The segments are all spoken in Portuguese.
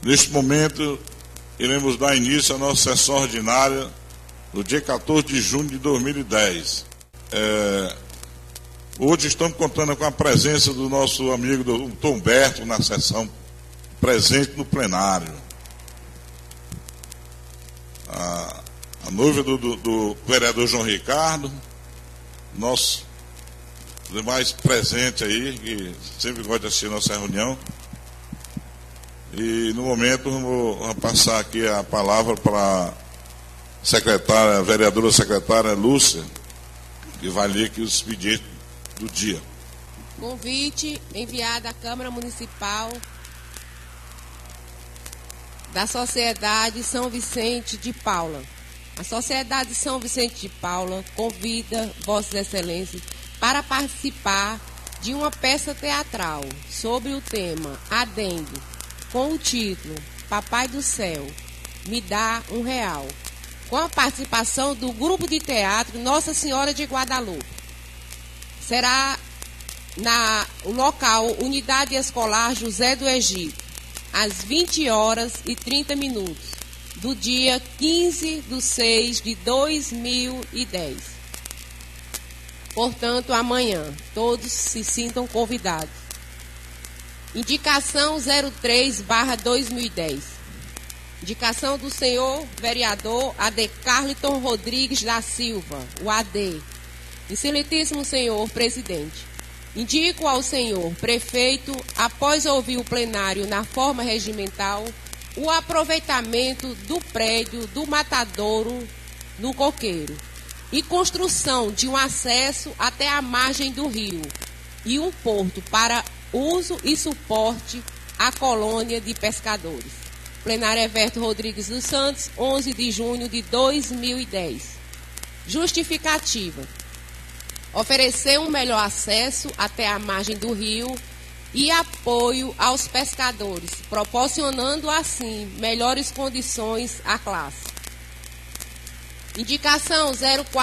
Neste momento, iremos dar início à nossa sessão ordinária no dia 14 de junho de 2010. Hoje estamos contando com a presença do nosso amigo Dr. Humberto na sessão presente no plenário. A noiva do vereador João Ricardo, nosso demais presente aí, que sempre gosta de assistir nossa reunião. E no momento vou passar aqui a palavra para a vereadora secretária Lúcia, que vai ler aqui os pedidos do dia. Convite enviado à Câmara Municipal da Sociedade São Vicente de Paula. A Sociedade São Vicente de Paula convida Vossas Excelências para participar de uma peça teatral sobre o tema Adendo, com o título Papai do Céu, me dá R$1, com a participação do grupo de teatro Nossa Senhora de Guadalupe. Será no local Unidade Escolar José do Egito, às 20h30, do dia 15/6/2010. Portanto, amanhã, todos se sintam convidados. Indicação 03/2010. Indicação do senhor vereador AD Carliton Rodrigues da Silva, o AD. Excelentíssimo senhor presidente, indico ao senhor prefeito, após ouvir o plenário na forma regimental, o aproveitamento do prédio do Matadouro no Coqueiro e construção de um acesso até a margem do rio e um porto para uso e suporte à colônia de pescadores. Plenário Everto Rodrigues dos Santos, 11 de junho de 2010. Justificativa: oferecer um melhor acesso até a margem do rio e apoio aos pescadores, proporcionando assim melhores condições à classe. Indicação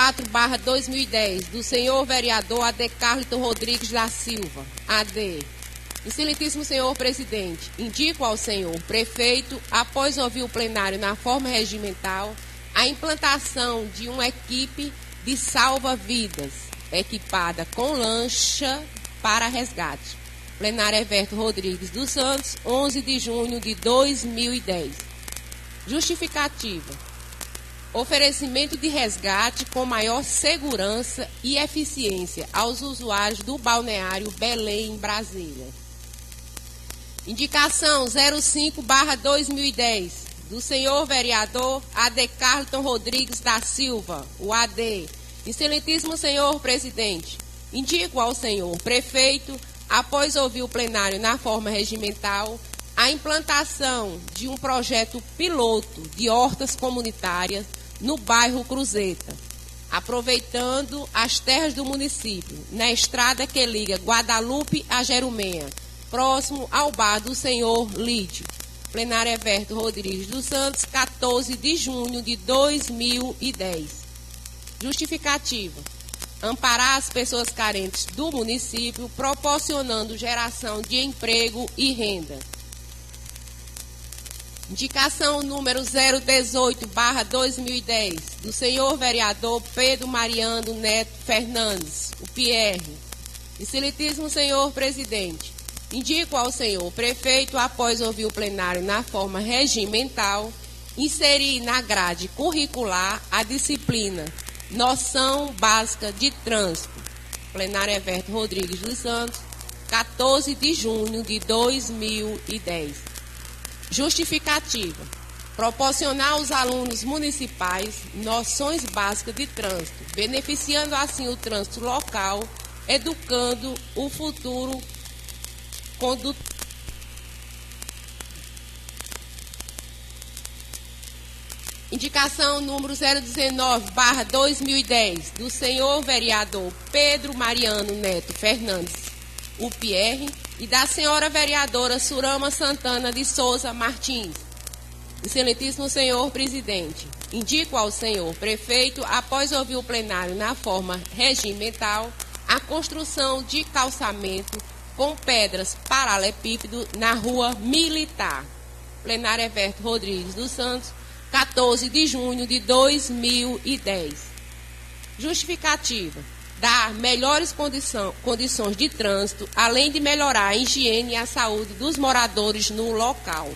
04/2010 do senhor vereador AD Carliton Rodrigues da Silva, AD. Excelentíssimo senhor presidente, indico ao senhor prefeito, após ouvir o plenário na forma regimental, a implantação de uma equipe de salva-vidas, equipada com lancha para resgate. Plenário Everto Rodrigues dos Santos, 11 de junho de 2010. Justificativa: oferecimento de resgate com maior segurança e eficiência aos usuários do balneário Belém, Brasília. Indicação 05/2010 do senhor vereador AD Carliton Rodrigues da Silva, o AD. Excelentíssimo senhor presidente, indico ao senhor prefeito, após ouvir o plenário na forma regimental, a implantação de um projeto piloto de hortas comunitárias no bairro Cruzeta, aproveitando as terras do município, na estrada que liga Guadalupe a Jerumenha, próximo ao bar do senhor Lídio. Plenário Everto Rodrigues dos Santos, 14 de junho de 2010. Justificativa: amparar as pessoas carentes do município, proporcionando geração de emprego e renda. Indicação número 018/2010 do senhor vereador Pedro Mariano Neto Fernandes, o PR. Excelentíssimo senhor presidente, indico ao senhor prefeito, após ouvir o plenário na forma regimental, inserir na grade curricular a disciplina Noção Básica de Trânsito. Plenário Everto Rodrigues dos Santos, 14 de junho de 2010. Justificativa: proporcionar aos alunos municipais noções básicas de trânsito, beneficiando assim o trânsito local, educando o futuro condutor. Indicação número 019/2010 do senhor vereador Pedro Mariano Neto Fernandes, UPR, e da senhora vereadora Surama Santana de Souza Martins. Excelentíssimo senhor presidente, indico ao senhor prefeito, após ouvir o plenário na forma regimental, a construção de calçamento com pedras paralelepípedo na rua Militar. Plenário Everto Rodrigues dos Santos, 14 de junho de 2010. Justificativa: dar melhores condições de trânsito, além de melhorar a higiene e a saúde dos moradores no local.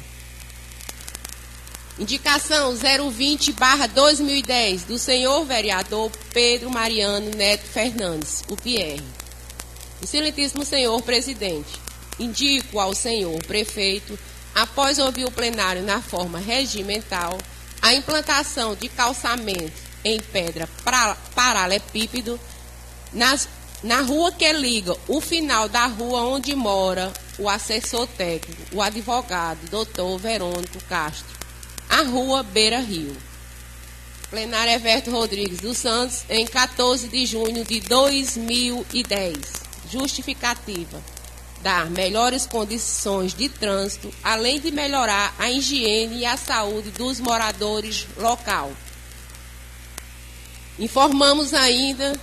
Indicação 020/2010 do senhor vereador Pedro Mariano Neto Fernandes, UPR. Excelentíssimo senhor presidente, indico ao senhor prefeito, após ouvir o plenário na forma regimental, a implantação de calçamento em pedra paralelepípedo na rua que liga o final da rua onde mora o assessor técnico, o advogado, doutor Verônico Castro, a rua Beira Rio. Plenário Everto Rodrigues dos Santos, em 14 de junho de 2010. Justificativa: dar melhores condições de trânsito, além de melhorar a higiene e a saúde dos moradores local. Informamos ainda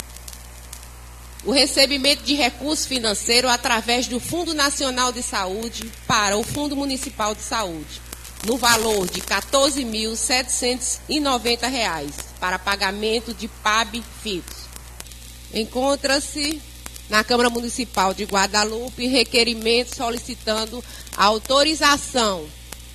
o recebimento de recurso financeiro através do Fundo Nacional de Saúde para o Fundo Municipal de Saúde, no valor de R$ 14.790 para pagamento de PAB-FITOS. Encontra-se na Câmara Municipal de Guadalupe requerimento solicitando a autorização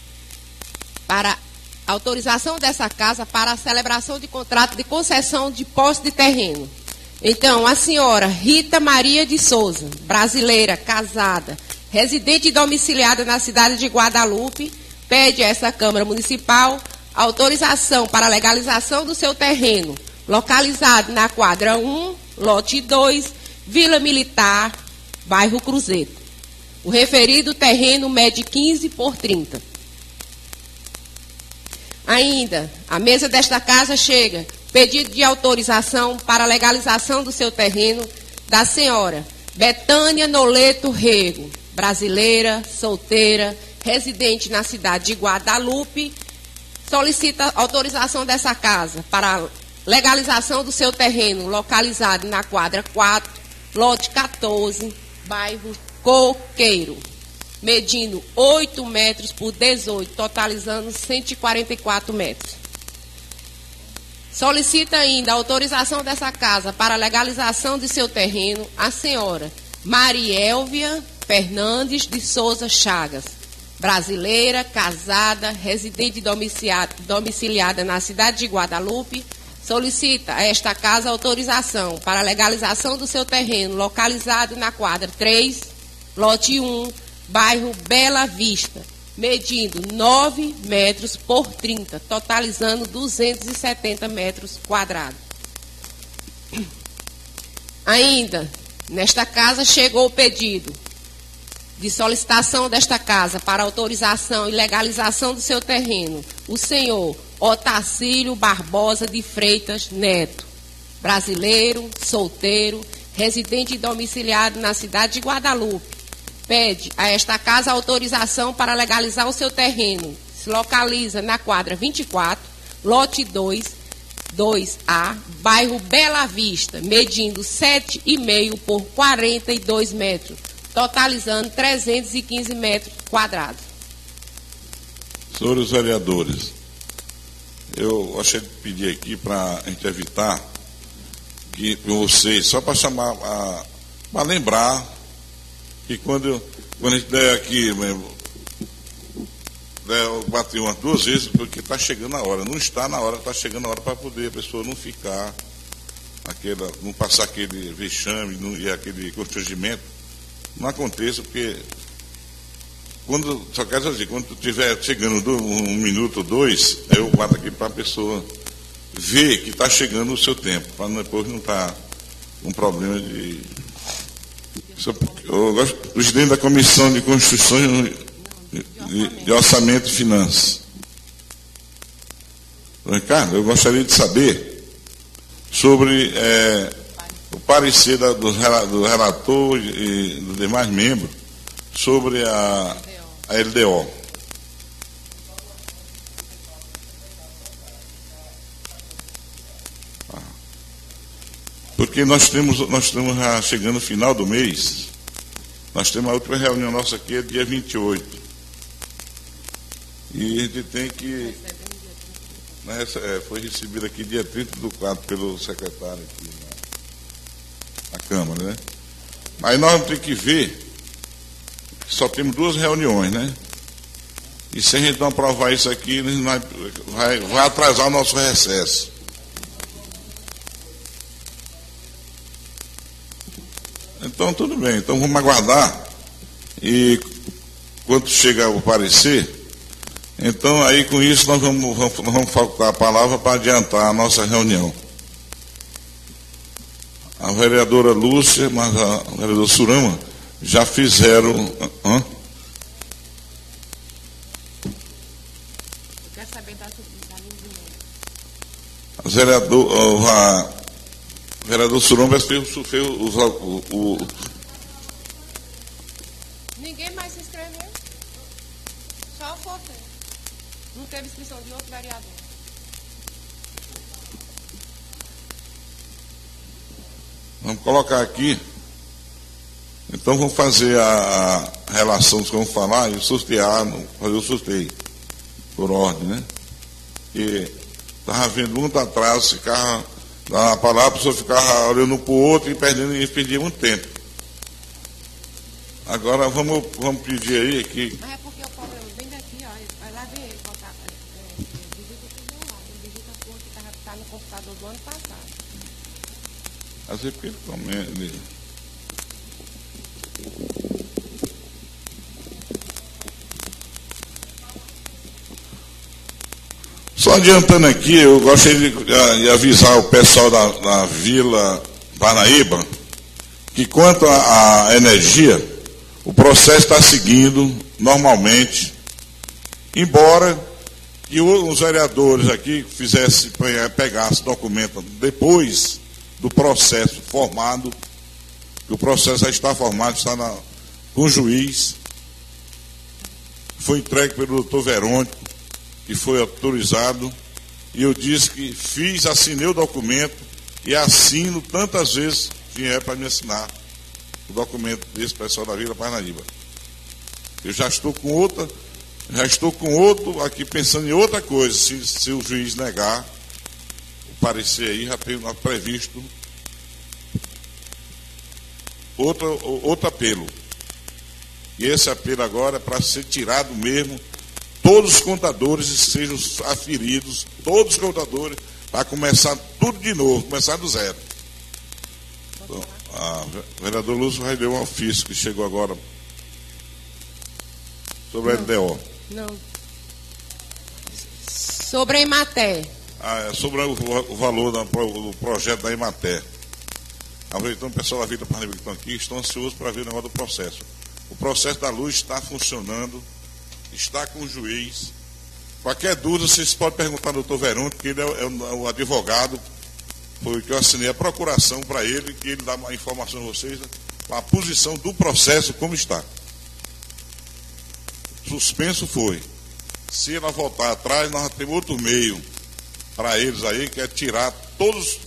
dessa casa para a celebração de contrato de concessão de posse de terreno. Então, a senhora Rita Maria de Souza, brasileira, casada, residente e domiciliada na cidade de Guadalupe, pede a essa Câmara Municipal autorização para a legalização do seu terreno, localizado na quadra 1, lote 2, Vila Militar, bairro Cruzeiro. O referido terreno mede 15 por 30. Ainda, à mesa desta casa chega pedido de autorização para a legalização do seu terreno da senhora Betânia Noleto Rego, brasileira, solteira, residente na cidade de Guadalupe, solicita autorização dessa casa para a legalização do seu terreno localizado na quadra 4, lote 14, bairro Coqueiro, medindo 8 metros por 18, totalizando 144 metros. Solicita ainda a autorização dessa casa para a legalização de seu terreno a senhora Mariélvia Fernandes de Souza Chagas, brasileira, casada, residente domiciliada na cidade de Guadalupe, solicita a esta casa autorização para a legalização do seu terreno localizado na quadra 3, lote 1, bairro Bela Vista, medindo 9 metros por 30, totalizando 270 metros quadrados. Ainda, nesta casa chegou o pedido de solicitação desta casa para autorização e legalização do seu terreno, o senhor Otacílio Barbosa de Freitas Neto, brasileiro, solteiro, residente e domiciliado na cidade de Guadalupe, pede a esta casa autorização para legalizar o seu terreno. Se localiza na quadra 24, lote 2, 2A, bairro Bela Vista, medindo 7,5 por 42 metros, totalizando 315 metros quadrados. Senhores vereadores, eu achei de pedir aqui para a gente evitar que vocês, só para chamar, para lembrar que quando a gente der aqui, bater umas 2 vezes, porque está chegando a hora, não está na hora, está chegando a hora para poder a pessoa não ficar, não passar aquele vexame e aquele constrangimento, não aconteça, porque só quero dizer, quando estiver chegando 1 minuto ou 2, eu bato aqui para a pessoa ver que está chegando o seu tempo, para depois não estar com problema de... Eu gosto do presidente da Comissão de Constituição de Orçamento e Finanças. Ricardo, eu gostaria de saber sobre o parecer do relator e dos demais membros sobre a LDO. Porque nós estamos já chegando no final do mês, nós temos a última reunião nossa aqui, é dia 28. E a gente tem que... foi recebido aqui dia 30/4 pelo secretário aqui na Câmara, né? Aí nós vamos ter que ver que só temos 2 reuniões, né? E se a gente não aprovar isso aqui, vai atrasar o nosso recesso. Então, tudo bem. Então, vamos aguardar. E quando chegar o parecer, então, aí com isso, nós vamos facultar a palavra para adiantar a nossa reunião. A vereadora Lúcia, mas a vereadora Surama já fizeram... Quer saber da A vereadora Surama fez Ninguém mais se inscreveu? Só o Forte. Não teve inscrição de outro vereador. Vamos colocar aqui. Então vamos fazer a relação que vamos falar e sortear, fazer o sorteio, por ordem, né? E estava havendo muito atraso, ficava na palavra, a pessoa ficava olhando um para o outro e perdia muito tempo. Agora vamos pedir aí que... Mas é porque o problema vem daqui, ó. Vai lá ver ele, botar, visita tudo lá, visita a fonte que está no computador do ano passado. Às vezes porque ele comenta. Só adiantando aqui, eu gostaria de avisar o pessoal da Vila Parnaíba que quanto à energia, o processo está seguindo normalmente, embora que os vereadores aqui pegassem documento depois do processo formado, que o processo já está formado, está com o juiz, foi entregue pelo doutor Verônico, que foi autorizado, e eu disse que assinei o documento e assino tantas vezes que vier para me assinar o documento desse pessoal da Vila Parnaíba. Eu já estou com outro aqui pensando em outra coisa, se o juiz negar o parecer aí, já tem previsto outro apelo. E esse apelo agora é para ser tirado mesmo todos os contadores sejam aferidos, todos os contadores, para começar tudo de novo, começar do zero. Então, a vereadora Lúcia vai ler um ofício que chegou agora sobre a LDO. Não. Sobre a Imaté. Sobre o valor do projeto da Imaté. Aproveitando o pessoal da Vila Parnaíba que estão aqui, estão ansiosos para ver o negócio do processo. O processo da luz está funcionando, está com o juiz. Qualquer dúvida, vocês podem perguntar ao doutor Verônico, que ele é o advogado, foi que eu assinei a procuração para ele, que ele dá uma informação a vocês, a posição do processo como está. Suspenso foi. Se ela voltar atrás, nós temos outro meio para eles aí, que é tirar todos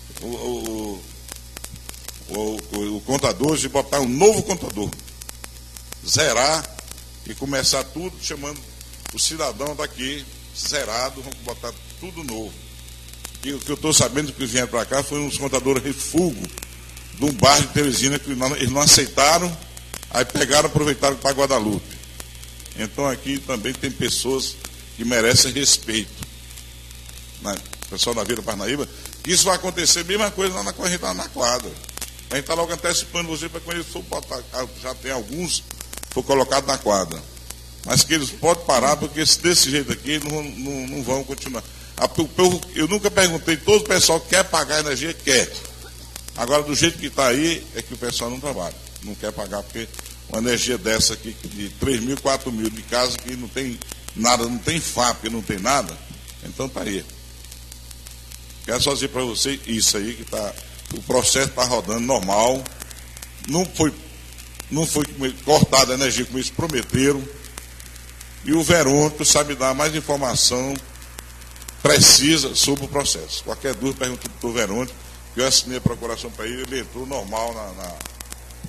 o contador e botar um novo contador. Zerar e começar tudo chamando o cidadão daqui zerado, vamos botar tudo novo. E o que eu estou sabendo que vieram para cá foi uns contadores refúgio de um bairro de Teresina que eles não aceitaram, aí pegaram e aproveitaram para Guadalupe. Então aqui também tem pessoas que merecem respeito. Pessoal da Vila Parnaíba, isso vai acontecer a mesma coisa lá na corrente, lá na quadra. A gente está logo antecipando você para quando eles for botar, já tem alguns foi colocado na quadra. Mas que eles podem parar, porque desse jeito aqui não vão continuar. Eu nunca perguntei, todo o pessoal que quer pagar a energia, quer. Agora, do jeito que está aí, é que o pessoal não trabalha. Não quer pagar, porque uma energia dessa aqui, de 3 mil, 4 mil, de casa que não tem nada, não tem fábrica, não tem nada, então está aí. Quero só dizer para vocês isso aí, que o processo está rodando normal, não foi cortada a energia como eles prometeram, e o Verônico sabe dar mais informação precisa sobre o processo. Qualquer dúvida, pergunta para o Verônico, que eu assinei a procuração para ele entrou normal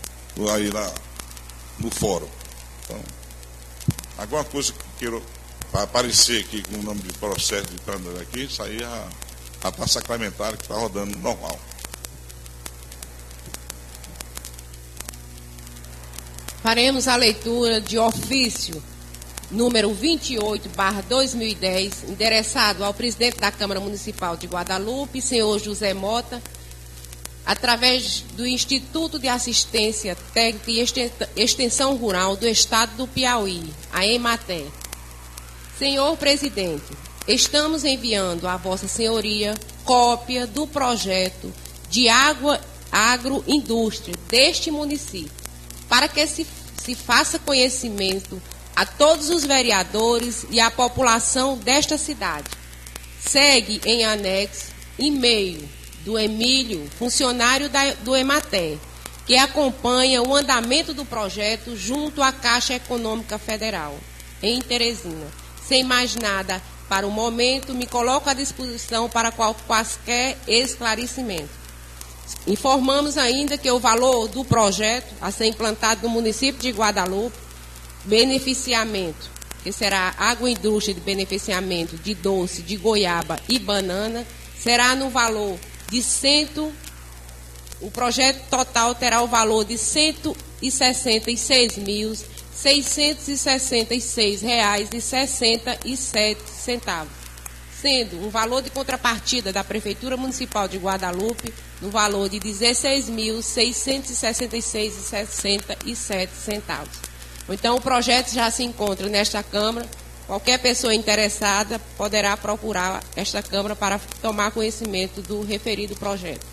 no fórum. Então, alguma coisa que queiram para aparecer aqui com o nome de processo de trânsito aqui, isso aí a taxa sacramentária que está rodando normal. Faremos a leitura de ofício número 28/2010, endereçado ao presidente da Câmara Municipal de Guadalupe, senhor José Mota, através do Instituto de Assistência Técnica e Extensão Rural do Estado do Piauí, a EMATE. Senhor presidente, estamos enviando à Vossa Senhoria cópia do projeto de agroindústria deste município, para que se faça conhecimento a todos os vereadores e à população desta cidade. Segue em anexo e-mail do Emílio, funcionário do EMATE, que acompanha o andamento do projeto junto à Caixa Econômica Federal, em Teresina. Sem mais nada, para o momento, me coloco à disposição para quaisquer esclarecimento. Informamos ainda que o valor do projeto a ser implantado no município de Guadalupe, beneficiamento, que será agroindústria de beneficiamento de doce, de goiaba e banana, será no valor de o projeto total terá o valor de R$ 166.666,67, sendo um valor de contrapartida da Prefeitura Municipal de Guadalupe no valor de R$ 16.666,67. Então, o projeto já se encontra nesta Câmara. Qualquer pessoa interessada poderá procurar esta Câmara para tomar conhecimento do referido projeto.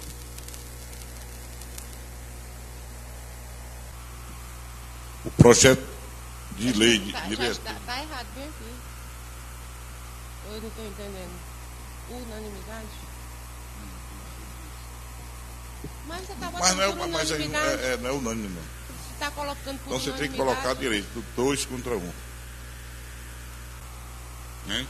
O projeto de lei de direito. Está errado, bem aqui. Eu não estou entendendo. Unanimidade? Mas você está botando por unanimidade. Não é unânime, não. Você está colocando por então você tem que unanimidade. colocar direito, 2 contra 1. Hein?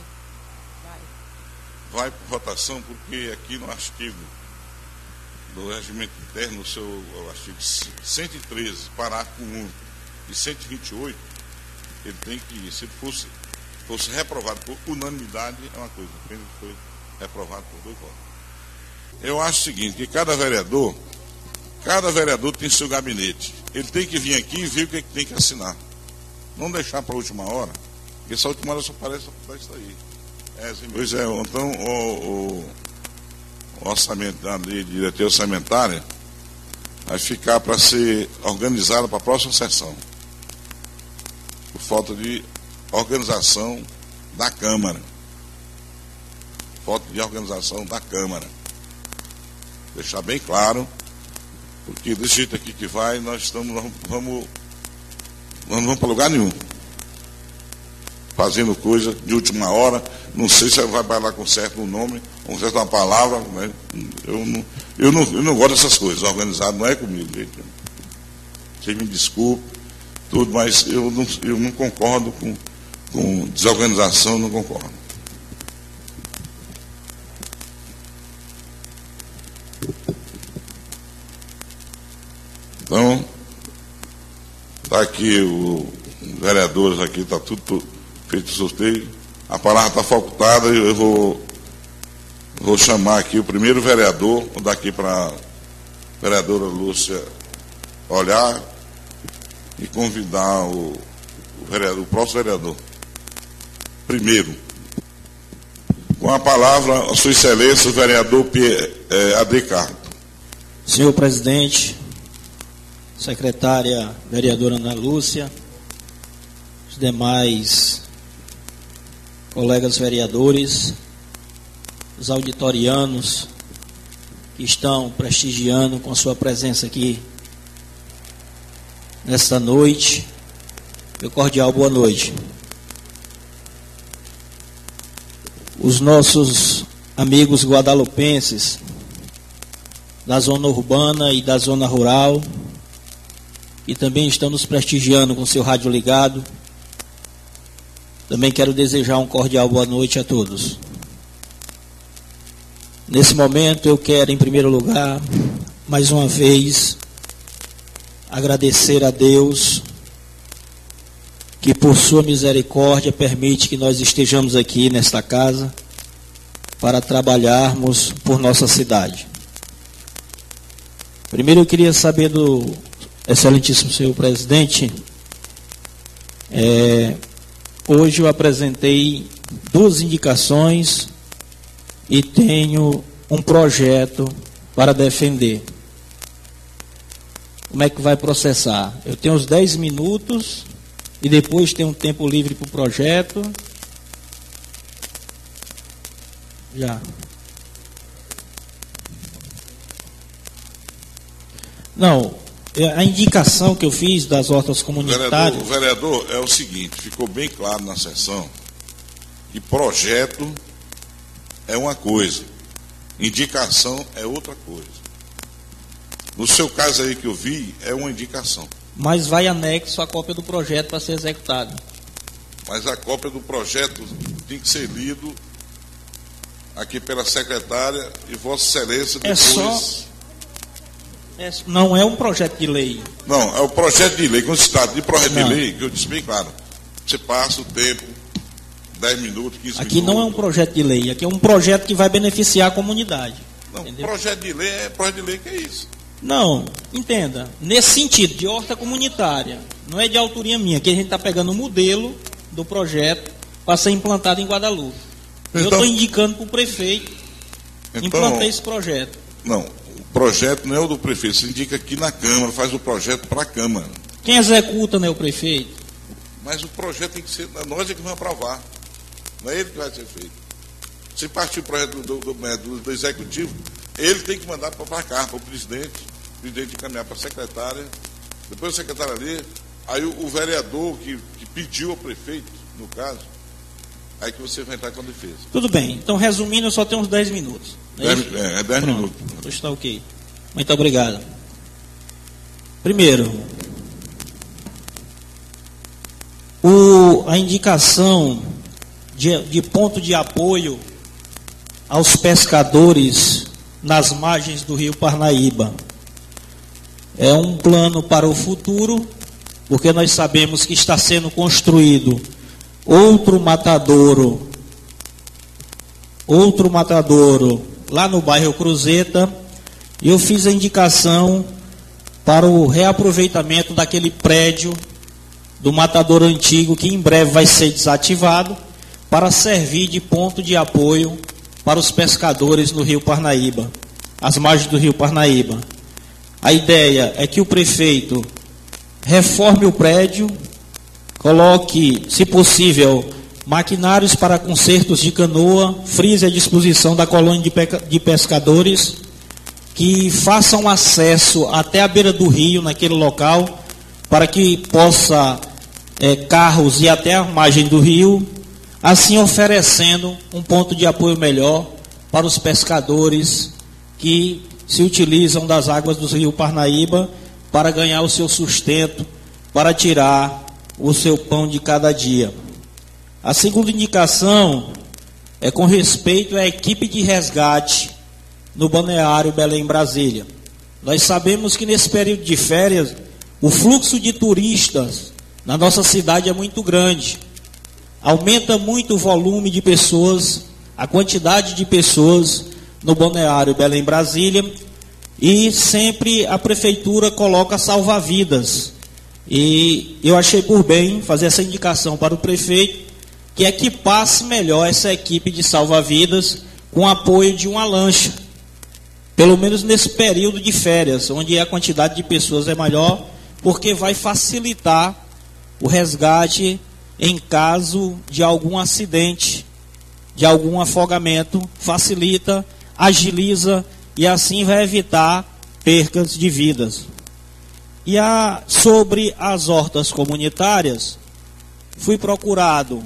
Vai por votação, porque aqui no artigo do regimento interno, no seu artigo 113, parágrafo 1 e 128, ele tem que, se fosse reprovado por unanimidade, é uma coisa, ele foi reprovado por 2 votos. Eu acho o seguinte, que cada vereador tem seu gabinete. Ele tem que vir aqui e ver o que tem que assinar. Não deixar para a última hora, porque essa última hora só aparece para isso aí. Pois é, então o orçamento da lei de diretoria orçamentária vai ficar para ser organizado para a próxima sessão. Por falta de organização da Câmara. Deixar bem claro, porque desse jeito aqui que vai, nós não vamos para lugar nenhum. Fazendo coisa de última hora, não sei se vai bailar com certo um nome, com certa uma palavra, né? Eu não gosto dessas coisas, organizado não é comigo, gente. Vocês me desculpem, tudo, mas eu não concordo com desorganização, não concordo. Então, está aqui os vereadores aqui, está tudo feito sorteio. A palavra está facultada e eu vou chamar aqui o primeiro vereador, vou dar aqui para a vereadora Lúcia olhar e convidar o próximo vereador. Primeiro, com a palavra, a sua excelência, o vereador Adecardo. Senhor presidente, secretária vereadora Ana Lúcia, os demais colegas vereadores, os auditorianos que estão prestigiando com a sua presença aqui nesta noite, meu cordial boa noite. Os nossos amigos guadalupenses da zona urbana e da zona rural, que também estão nos prestigiando com seu rádio ligado, também quero desejar um cordial boa noite a todos. Nesse momento eu quero, em primeiro lugar, mais uma vez, agradecer a Deus que por sua misericórdia permite que nós estejamos aqui nesta casa para trabalharmos por nossa cidade. Primeiro eu queria saber do excelentíssimo senhor presidente, hoje eu apresentei 2 indicações e tenho um projeto para defender. Como é que vai processar? Eu tenho uns 10 minutos e depois tenho um tempo livre para o projeto. Já. Não, a indicação que eu fiz das hortas comunitárias... O vereador, é o seguinte, ficou bem claro na sessão que projeto é uma coisa, indicação é outra coisa. No seu caso aí que eu vi, é uma indicação. Mas vai anexo a cópia do projeto para ser executado. Mas a cópia do projeto tem que ser lido aqui pela secretária e Vossa Excelência depois... Não é um projeto de lei. Não, é o projeto de lei. Quando se trata de projeto de lei, que eu disse bem claro, você passa o tempo, 10 minutos, 15 minutos. Aqui não é um projeto de lei, aqui é um projeto que vai beneficiar a comunidade. Não, entendeu? Projeto de lei que é isso. Não, entenda, nesse sentido, de horta comunitária, não é de autoria minha, que a gente está pegando o modelo do projeto para ser implantado em Guadalupe. Então, eu estou indicando para o prefeito implantar esse projeto. Não, o projeto não é o do prefeito, você indica aqui na Câmara, faz o projeto para a Câmara. Quem executa não é o prefeito? Mas o projeto tem que ser, nós é que vamos aprovar, não é ele que vai ser feito. Se partir o projeto do Executivo, ele tem que mandar para cá, para o presidente encaminhar para a secretária, depois a secretária ali, aí o vereador que pediu ao prefeito, no caso, aí que você vai entrar com a defesa. Tudo bem, então resumindo, eu só tenho uns 10 minutos. 10 minutos. Está ok. Muito obrigado. Primeiro, a indicação de ponto de apoio aos pescadores nas margens do rio Parnaíba. É um plano para o futuro, porque nós sabemos que está sendo construído outro matadouro lá no bairro Cruzeta, e eu fiz a indicação para o reaproveitamento daquele prédio do matadouro antigo, que em breve vai ser desativado, para servir de ponto de apoio para os pescadores no rio Parnaíba, às margens do rio Parnaíba. A ideia é que o prefeito reforme o prédio, coloque, se possível, maquinários para consertos de canoa, frise à disposição da colônia de pescadores, que façam acesso até a beira do rio, naquele local, para que possa carros ir até a margem do rio, assim oferecendo um ponto de apoio melhor para os pescadores que se utilizam das águas do rio Parnaíba para ganhar o seu sustento, para tirar o seu pão de cada dia. A segunda indicação é com respeito à equipe de resgate no balneário Belém, Brasília. Nós sabemos que nesse período de férias, o fluxo de turistas na nossa cidade é muito grande. Aumenta muito o volume de pessoas, a quantidade de pessoas no balneário Belém, Brasília, e sempre a prefeitura coloca salva-vidas. E eu achei por bem fazer essa indicação para o prefeito, que equipasse melhor essa equipe de salva-vidas com apoio de uma lancha, pelo menos nesse período de férias, onde a quantidade de pessoas é maior, porque vai facilitar o resgate em caso de algum acidente, de algum afogamento, facilita, agiliza e assim vai evitar percas de vidas. E sobre as hortas comunitárias, fui procurado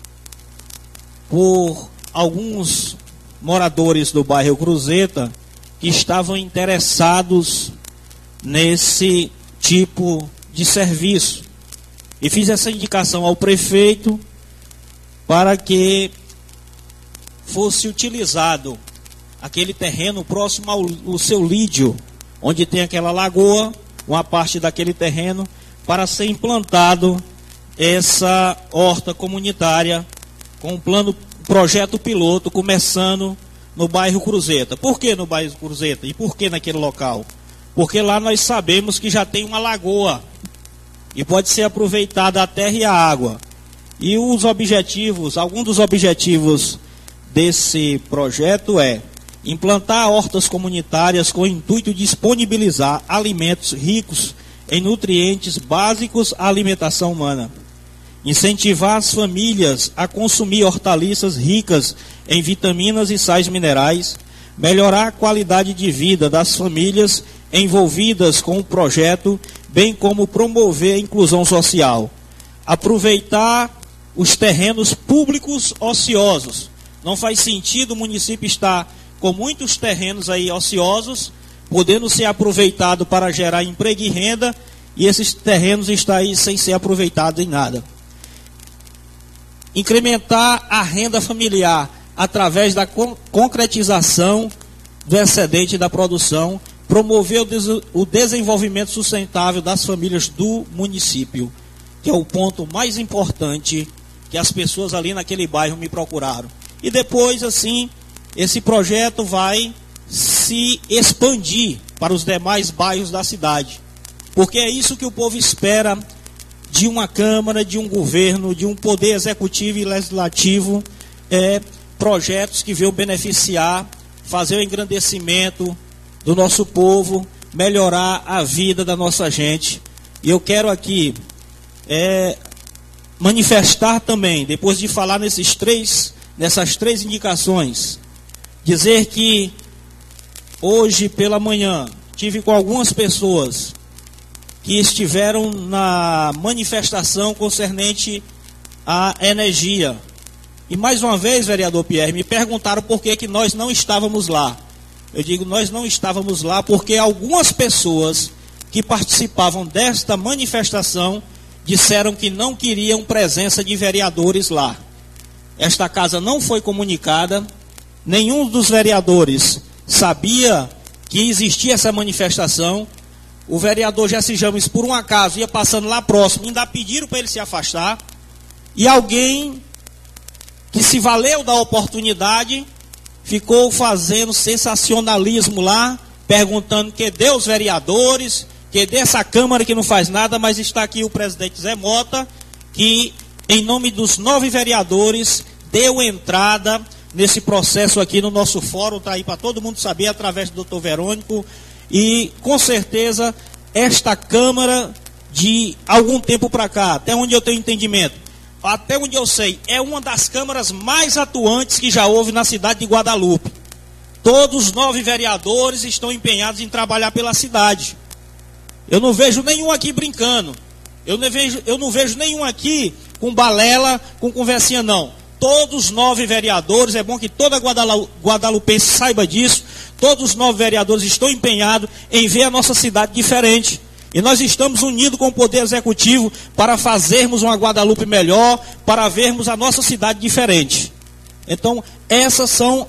por alguns moradores do bairro Cruzeta que estavam interessados nesse tipo de serviço. E fiz essa indicação ao prefeito para que fosse utilizado aquele terreno próximo ao seu lídio, onde tem aquela lagoa, uma parte daquele terreno, para ser implantado essa horta comunitária com um projeto piloto começando no bairro Cruzeta. Por que no bairro Cruzeta? E por que naquele local? Porque lá nós sabemos que já tem uma lagoa e pode ser aproveitada a terra e a água. E alguns dos objetivos desse projeto é implantar hortas comunitárias com o intuito de disponibilizar alimentos ricos em nutrientes básicos à alimentação humana. Incentivar as famílias a consumir hortaliças ricas em vitaminas e sais minerais, melhorar a qualidade de vida das famílias envolvidas com o projeto, bem como promover a inclusão social. Aproveitar os terrenos públicos ociosos. Não faz sentido o município estar com muitos terrenos aí ociosos, podendo ser aproveitado para gerar emprego e renda, e esses terrenos estão aí sem ser aproveitados em nada. Incrementar a renda familiar através da concretização do excedente da produção, promover o desenvolvimento sustentável das famílias do município, que é o ponto mais importante que as pessoas ali naquele bairro me procuraram. E depois, assim, esse projeto vai se expandir para os demais bairros da cidade, porque é isso que o povo espera de uma Câmara, de um governo, de um poder executivo e legislativo, projetos que venham beneficiar, fazer o engrandecimento do nosso povo, melhorar a vida da nossa gente. E eu quero aqui manifestar também, depois de falar nessas três indicações, dizer que hoje pela manhã tive com algumas pessoas que estiveram na manifestação concernente à energia. E mais uma vez, vereador Pierre, me perguntaram por que nós não estávamos lá. Eu digo, nós não estávamos lá porque algumas pessoas que participavam desta manifestação disseram que não queriam presença de vereadores lá. Esta casa não foi comunicada, nenhum dos vereadores sabia que existia essa manifestação. O vereador Jesse James, por um acaso, ia passando lá próximo, ainda pediram para ele se afastar, e alguém que se valeu da oportunidade ficou fazendo sensacionalismo lá, perguntando cadê os vereadores, cadê essa Câmara que não faz nada, mas está aqui o presidente Zé Mota, que em nome dos 9 vereadores deu entrada nesse processo aqui no nosso fórum, está aí para todo mundo saber, através do doutor Verônico, e com certeza esta Câmara de algum tempo para cá, até onde eu tenho entendimento, até onde eu sei, é uma das câmaras mais atuantes que já houve na cidade de Guadalupe. Todos os 9 vereadores estão empenhados em trabalhar pela cidade. Eu não vejo nenhum aqui brincando. Eu não vejo nenhum aqui com balela, com conversinha, não. Todos os 9 vereadores, é bom que toda guadalupense saiba disso, todos os 9 vereadores estão empenhados em ver a nossa cidade diferente. E nós estamos unidos com o Poder Executivo para fazermos uma Guadalupe melhor, para vermos a nossa cidade diferente. Então, essas são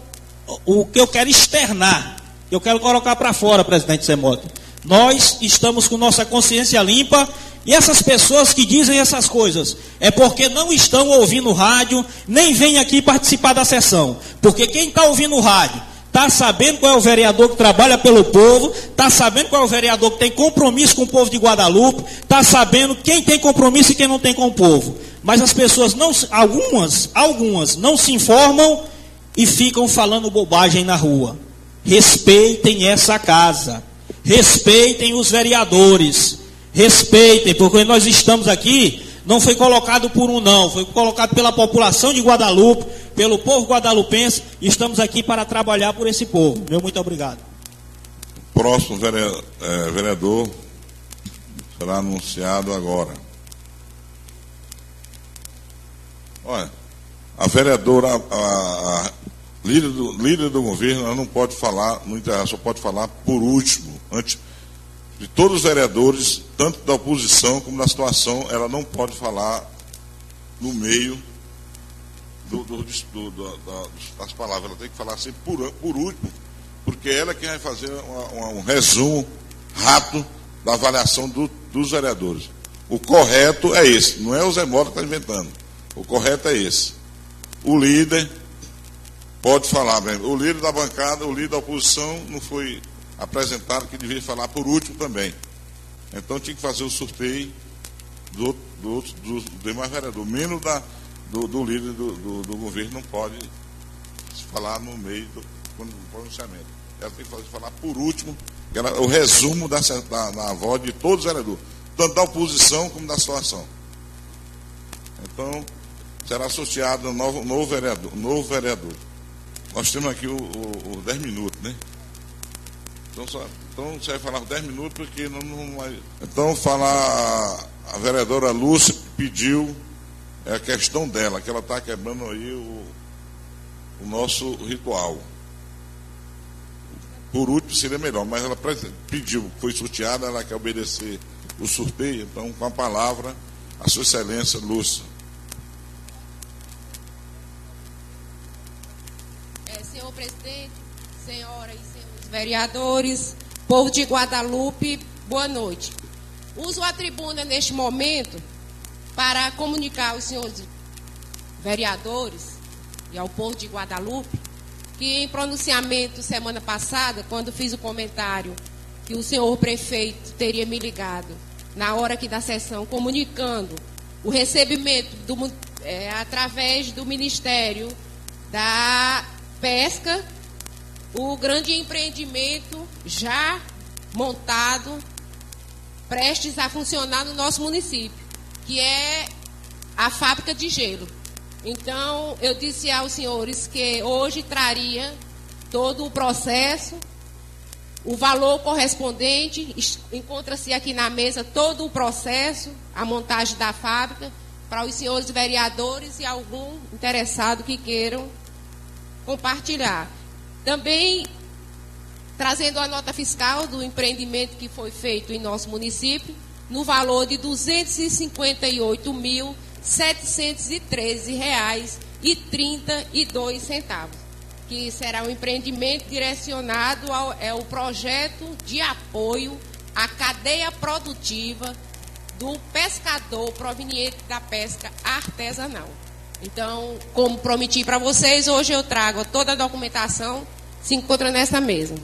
o que eu quero externar, eu quero colocar para fora, presidente Zé Mota. Nós estamos com nossa consciência limpa, e essas pessoas que dizem essas coisas é porque não estão ouvindo o rádio, nem vêm aqui participar da sessão. Porque quem está ouvindo o rádio está sabendo qual é o vereador que trabalha pelo povo, está sabendo qual é o vereador que tem compromisso com o povo de Guadalupe, está sabendo quem tem compromisso e quem não tem com o povo. Mas as pessoas, algumas não se informam e ficam falando bobagem na rua. Respeitem essa casa, respeitem os vereadores, respeitem, porque nós estamos aqui, não foi colocado por um não, foi colocado pela população de Guadalupe, pelo povo guadalupense, e estamos aqui para trabalhar por esse povo. Meu muito obrigado. Próximo vereador será anunciado agora. Olha, a vereadora, a líder do governo, ela não pode falar, só pode falar por último, antes de todos os vereadores, tanto da oposição como da situação, ela não pode falar no meio das palavras, ela tem que falar sempre por último, porque ela é quem vai fazer um resumo rápido da avaliação dos vereadores. O correto é esse, não é o Zé Mota que está inventando. O correto é esse. O líder pode falar, o líder da bancada, o líder da oposição não foi apresentado, que devia falar por último também. Então tinha que fazer o sorteio do demais vereador, menos do líder do governo, não pode falar no meio do pronunciamento. Ela tem que falar por último, o resumo da voz de todos os vereadores, tanto da oposição como da situação. Então, será sorteado um novo vereador. Nós temos aqui os 10 minutos, né? Então você vai falar 10 minutos, porque não vai. Então, falar, a vereadora Lúcia pediu, é a questão dela, que ela está quebrando aí o nosso ritual. Por último seria melhor, mas ela pediu, foi sorteada, ela quer obedecer o sorteio. Então, com a palavra, a Sua Excelência Lúcia. Senhor presidente, senhoras e senhores vereadores, povo de Guadalupe, boa noite. Uso a tribuna neste momento para comunicar aos senhores vereadores e ao povo de Guadalupe que, em pronunciamento semana passada, quando fiz o comentário que o senhor prefeito teria me ligado na hora aqui da sessão, comunicando o recebimento através do Ministério da Pesca, o grande empreendimento já montado, prestes a funcionar no nosso município, que é a fábrica de gelo. Então, eu disse aos senhores que hoje traria todo o processo, o valor correspondente, encontra-se aqui na mesa todo o processo, a montagem da fábrica, para os senhores vereadores e algum interessado que queiram compartilhar. Também trazendo a nota fiscal do empreendimento que foi feito em nosso município, no valor de R$ 258.713,32, que será um empreendimento direcionado ao projeto de apoio à cadeia produtiva do pescador proveniente da pesca artesanal. Então, como prometi para vocês, hoje eu trago toda a documentação, se encontra nessa mesa.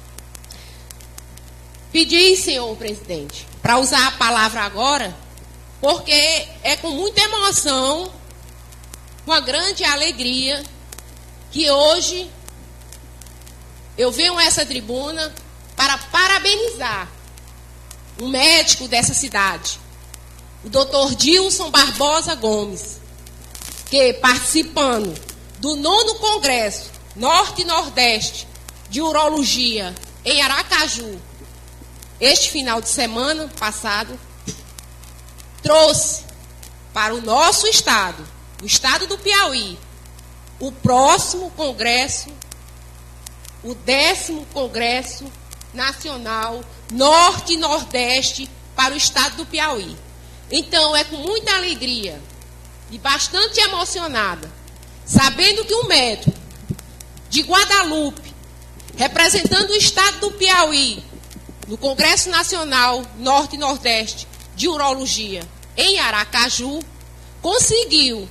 Pedi, senhor presidente, para usar a palavra agora, porque é com muita emoção, com a grande alegria, que hoje eu venho a essa tribuna para parabenizar um médico dessa cidade, o doutor Dilson Barbosa Gomes, que, participando do 9º Congresso Norte e Nordeste de Urologia em Aracaju, este final de semana passado, trouxe para o nosso estado, o estado do Piauí, o próximo congresso, o 10º Congresso Nacional Norte e Nordeste para o estado do Piauí. Então, é com muita alegria e bastante emocionada, sabendo que um médico de Guadalupe, representando o estado do Piauí, no Congresso Nacional Norte e Nordeste de Urologia, em Aracaju, conseguiu,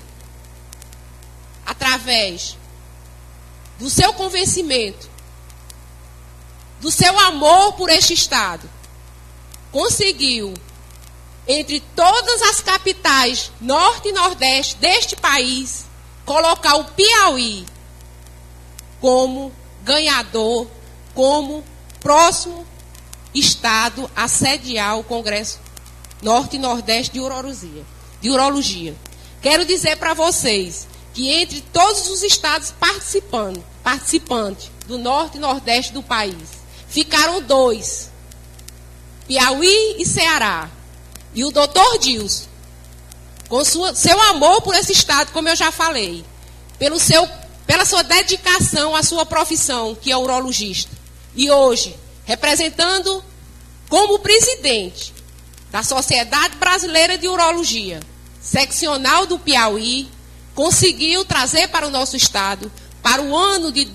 através do seu convencimento, do seu amor por este estado, conseguiu, entre todas as capitais Norte e Nordeste deste país, colocar o Piauí como ganhador, como próximo estado a sediar o Congresso Norte e Nordeste de Urologia. Quero dizer para vocês que entre todos os estados participantes do Norte e Nordeste do país, ficaram 2, Piauí e Ceará. E o doutor Dilson, com seu amor por esse estado, como eu já falei, pela sua dedicação à sua profissão, que é urologista, e hoje, representando como presidente da Sociedade Brasileira de Urologia, seccional do Piauí, conseguiu trazer para o nosso estado, para o ano de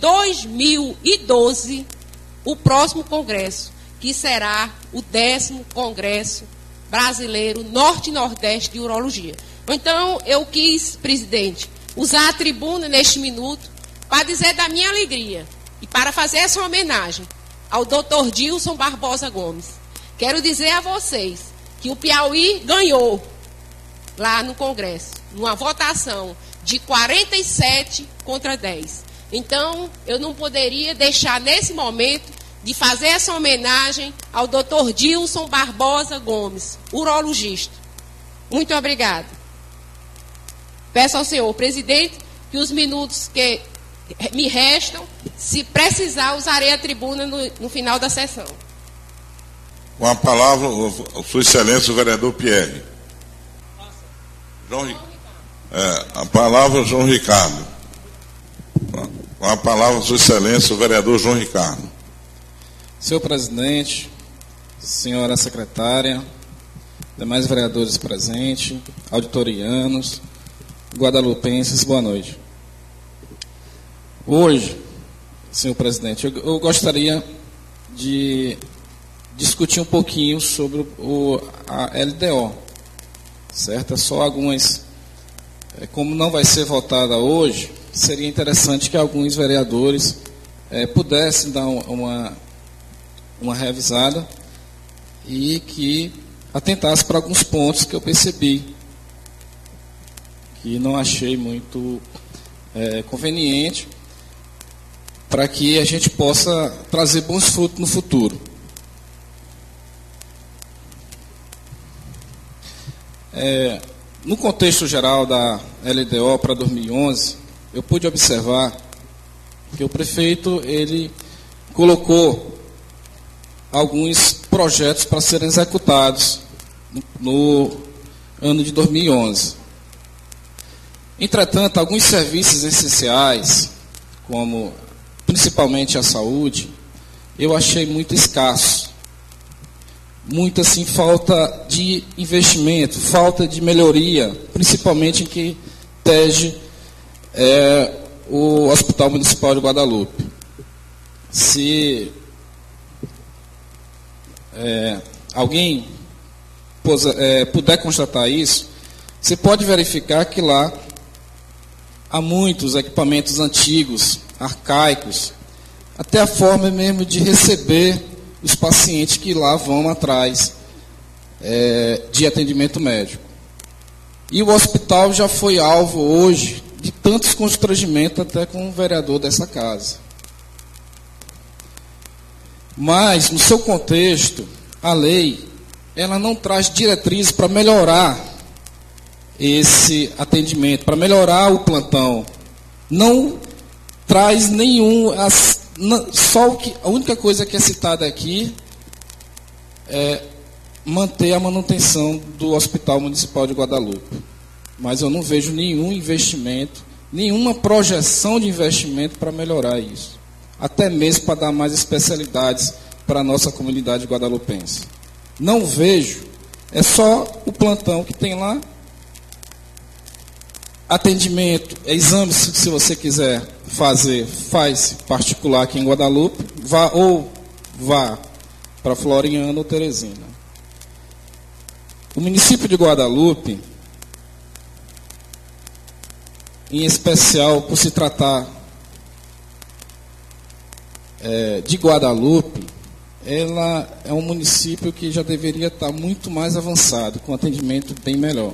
2012, o próximo congresso, que será o 10º Congresso brasileiro norte e nordeste de urologia. Então, eu quis, presidente, usar a tribuna neste minuto para dizer da minha alegria e para fazer essa homenagem ao Dr. Dilson Barbosa Gomes. Quero dizer a vocês que o Piauí ganhou lá no Congresso, numa votação de 47 contra 10. Então, eu não poderia deixar nesse momento de fazer essa homenagem ao Dr. Dilson Barbosa Gomes, urologista. Muito obrigado. Peço ao senhor presidente que os minutos que me restam, se precisar, usarei a tribuna no final da sessão. Com a palavra, Sua Excelência, o vereador Pierre. A palavra, João Ricardo. Com a palavra, Sua Excelência, o vereador João Ricardo. Senhor presidente, senhora secretária, demais vereadores presentes, auditorianos, guadalupenses, boa noite. Hoje, senhor presidente, eu gostaria de discutir um pouquinho sobre a LDO, certo? Só algumas, como não vai ser votada hoje, seria interessante que alguns vereadores pudessem dar uma revisada e que atentasse para alguns pontos que eu percebi, que não achei muito conveniente, para que a gente possa trazer bons frutos no futuro. No contexto geral da LDO para 2011, eu pude observar que o prefeito ele colocou alguns projetos para serem executados no ano de 2011. Entretanto, alguns serviços essenciais, como principalmente a saúde, eu achei muito escasso. Muito assim, falta de investimento, falta de melhoria, principalmente em que tege o Hospital Municipal de Guadalupe. Se alguém puder constatar isso, você pode verificar que lá há muitos equipamentos antigos, arcaicos, até a forma mesmo de receber os pacientes que lá vão atrás de atendimento médico. E o hospital já foi alvo hoje de tantos constrangimentos até com o vereador dessa casa. Mas, no seu contexto, a lei ela não traz diretrizes para melhorar esse atendimento, para melhorar o plantão. Não traz nenhum... a única coisa que é citada aqui é manter a manutenção do Hospital Municipal de Guadalupe. Mas eu não vejo nenhum investimento, nenhuma projeção de investimento para melhorar isso. Até mesmo para dar mais especialidades para a nossa comunidade guadalupense. Não vejo, é só o plantão que tem lá, atendimento, exame, se você quiser fazer, faz particular aqui em Guadalupe, vá para Floriano ou Teresina. O município de Guadalupe, em especial por se tratar de Guadalupe, ela é um município que já deveria estar muito mais avançado, com atendimento bem melhor.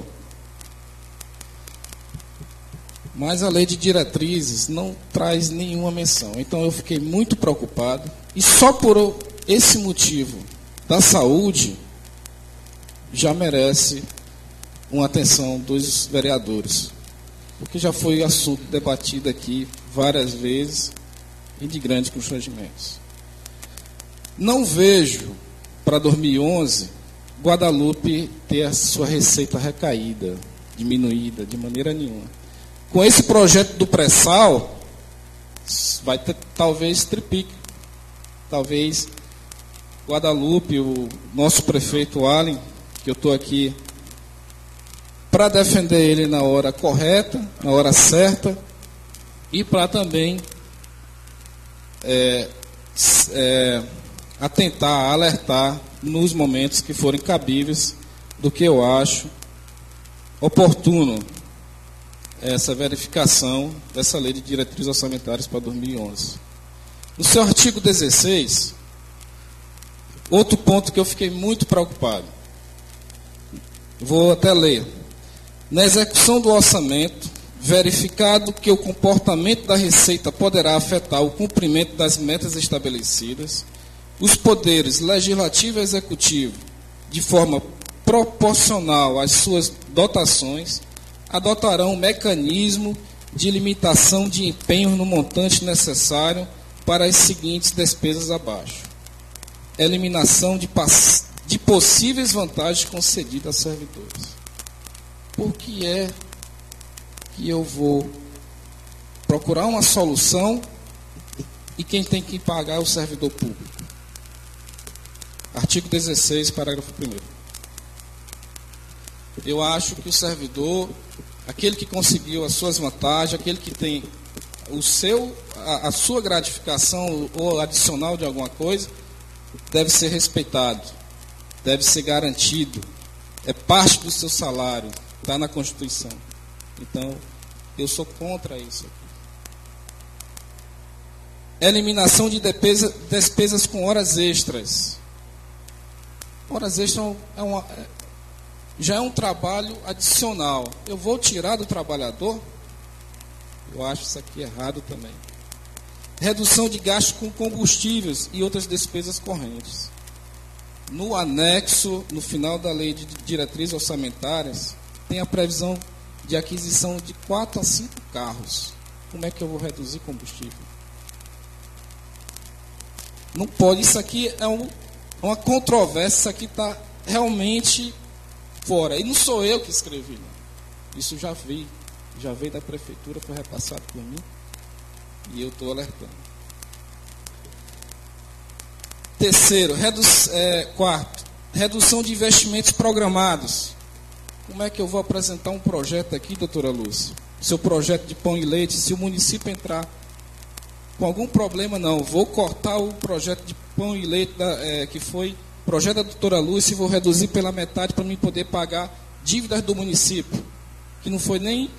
Mas a lei de diretrizes não traz nenhuma menção. Então eu fiquei muito preocupado. E só por esse motivo da saúde, já merece uma atenção dos vereadores. Porque já foi assunto debatido aqui várias vezes e de grandes constrangimentos. Não vejo, para 2011, Guadalupe ter a sua receita recaída, diminuída, de maneira nenhuma. Com esse projeto do pré-sal, vai ter talvez triplique. Talvez Guadalupe, o nosso prefeito Allen, que eu estou aqui para defender ele na hora correta, na hora certa, e para também atentar, alertar nos momentos que forem cabíveis do que eu acho oportuno essa verificação dessa lei de diretrizes orçamentárias para 2011. No seu artigo 16, outro ponto que eu fiquei muito preocupado. Vou até ler. Na execução do orçamento, verificado que o comportamento da Receita poderá afetar o cumprimento das metas estabelecidas, os poderes legislativo e executivo, de forma proporcional às suas dotações, adotarão um mecanismo de limitação de empenho no montante necessário para as seguintes despesas abaixo. Eliminação de possíveis vantagens concedidas a servidores. Por que é que eu vou procurar uma solução e quem tem que pagar é o servidor público? Artigo 16, parágrafo 1º. Eu acho que o servidor, aquele que conseguiu as suas vantagens, aquele que tem a sua gratificação ou adicional de alguma coisa, deve ser respeitado, deve ser garantido, é parte do seu salário, está na Constituição. Então, eu sou contra isso aqui. Eliminação de despesas com horas extras. Horas extras já é um trabalho adicional. Eu vou tirar do trabalhador? Eu acho isso aqui errado também. Redução de gastos com combustíveis e outras despesas correntes. No anexo, no final da lei de diretrizes orçamentárias, tem a previsão de aquisição de 4 a 5 carros. Como é que eu vou reduzir combustível? Não pode. Isso aqui é uma controvérsia. Isso aqui está realmente fora. E não sou eu que escrevi, não. Isso já veio da prefeitura, foi repassado por mim. E eu estou alertando. Quarto, redução de investimentos programados. Como é que eu vou apresentar um projeto aqui, doutora Lúcia? Seu projeto de pão e leite, se o município entrar com algum problema, não. Vou cortar o projeto de pão e leite, que foi projeto da doutora Lúcia, e vou reduzir pela metade para mim poder pagar dívidas do município, que não foi nem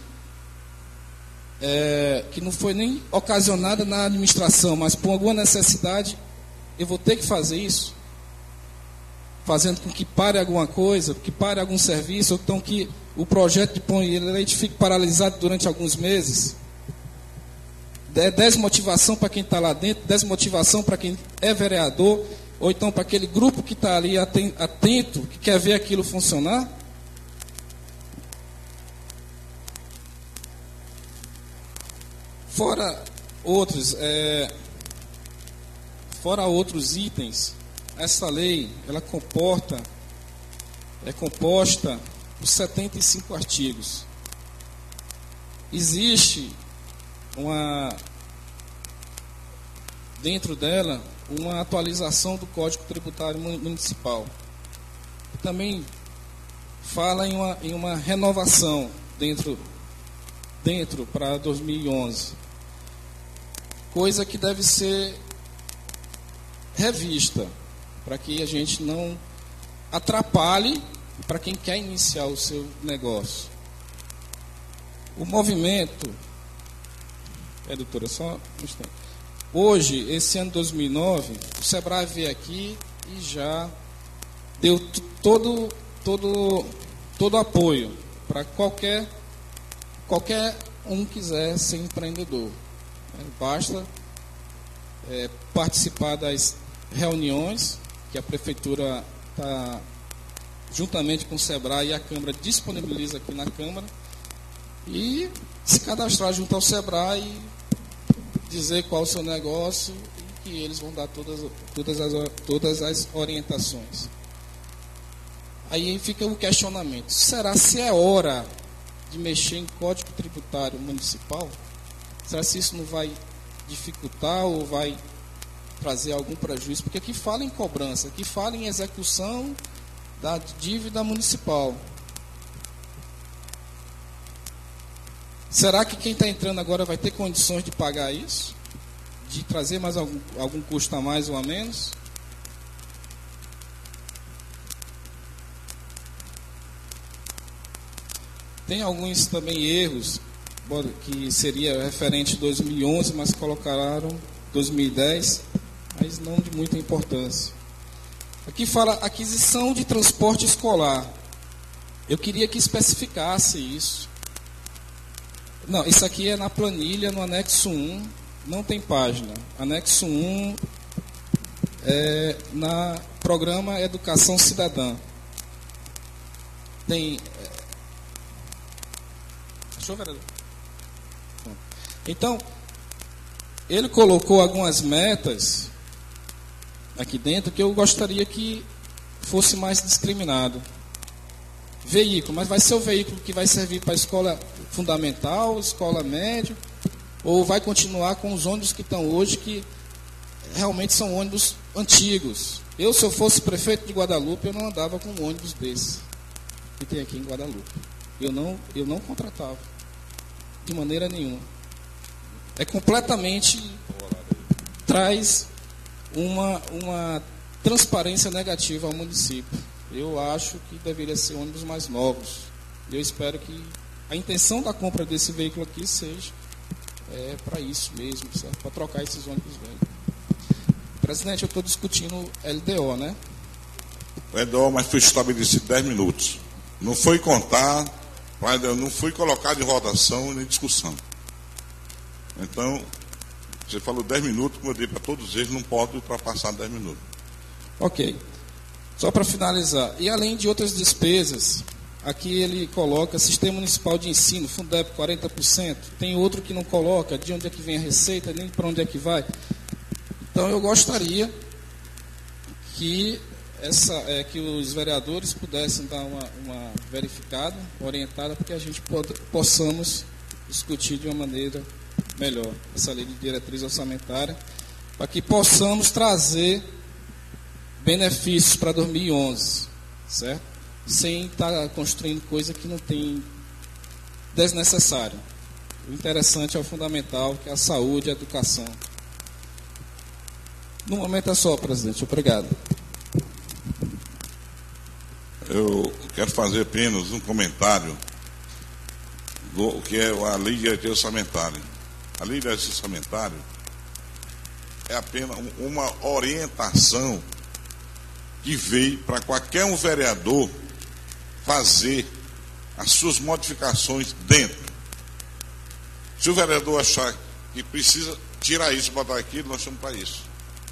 ocasionada na administração, mas por alguma necessidade eu vou ter que fazer isso, fazendo com que pare alguma coisa, que pare algum serviço, ou então que o projeto de pão e leite fique paralisado durante alguns meses. Desmotivação para quem está lá dentro, desmotivação para quem é vereador, ou então para aquele grupo que está ali atento, que quer ver aquilo funcionar. Fora outros itens, essa lei ela é composta por 75 artigos. Existe dentro dela uma atualização do Código Tributário Municipal. Também fala em uma renovação dentro para 2011. Coisa que deve ser revista, para que a gente não atrapalhe para quem quer iniciar o seu negócio. O movimento... doutora, só um instante. Hoje, esse ano 2009, o Sebrae veio aqui e já deu todo apoio para qualquer um quiser ser empreendedor. Basta participar das reuniões que a Prefeitura está, juntamente com o Sebrae e a Câmara, disponibiliza aqui na Câmara, e se cadastrar junto ao Sebrae, dizer qual é o seu negócio e que eles vão dar todas as orientações. Aí fica o questionamento: será se é hora de mexer em Código Tributário Municipal? Será se isso não vai dificultar ou vai trazer algum prejuízo? Porque aqui fala em cobrança, aqui fala em execução da dívida municipal. Será que quem está entrando agora vai ter condições de pagar isso? De trazer mais algum custo a mais ou a menos? Tem alguns também erros, que seria referente a 2011, mas colocaram 2010, mas não de muita importância. Aqui fala aquisição de transporte escolar. Eu queria que especificasse isso. Não, isso aqui é na planilha, no anexo 1, não tem página. Anexo 1 é na programa Educação Cidadã. Tem... Deixa eu ver. Então, ele colocou algumas metas aqui dentro que eu gostaria que fosse mais discriminado. Veículo, mas vai ser o veículo que vai servir para a escola fundamental, escola média, ou vai continuar com os ônibus que estão hoje, que realmente são ônibus antigos. Se eu fosse prefeito de Guadalupe, eu não andava com um ônibus desse que tem aqui em Guadalupe. Eu não contratava, de maneira nenhuma. É completamente, traz uma transparência negativa ao município. Eu acho que deveria ser ônibus mais novos. Eu espero que a intenção da compra desse veículo aqui seja para isso mesmo, certo? Para trocar esses ônibus velhos. Presidente, eu estou discutindo LDO, né? O LDO, mas foi estabelecido 10 minutos. Não foi contar, não foi colocado em votação nem discussão. Então, você falou 10 minutos, como eu dei para todos eles, não pode ultrapassar 10 minutos. Ok. Só para finalizar, e além de outras despesas, aqui ele coloca Sistema Municipal de Ensino, Fundeb 40%, tem outro que não coloca, de onde é que vem a receita, nem para onde é que vai. Então eu gostaria que, que os vereadores pudessem dar uma verificada, orientada, para que a gente possamos discutir de uma maneira melhor essa lei de diretriz orçamentária, para que possamos trazer benefícios para 2011, certo? Sem estar construindo coisa que não tem desnecessário. O interessante é o fundamental, que é a saúde e a educação. No momento é só, presidente. Obrigado. Eu quero fazer apenas um comentário do que é a lei de diretriz orçamentária. A lei de diretriz orçamentária é apenas uma orientação que veio para qualquer um vereador fazer as suas modificações dentro. Se o vereador achar que precisa tirar isso, botar aquilo, nós estamos para isso.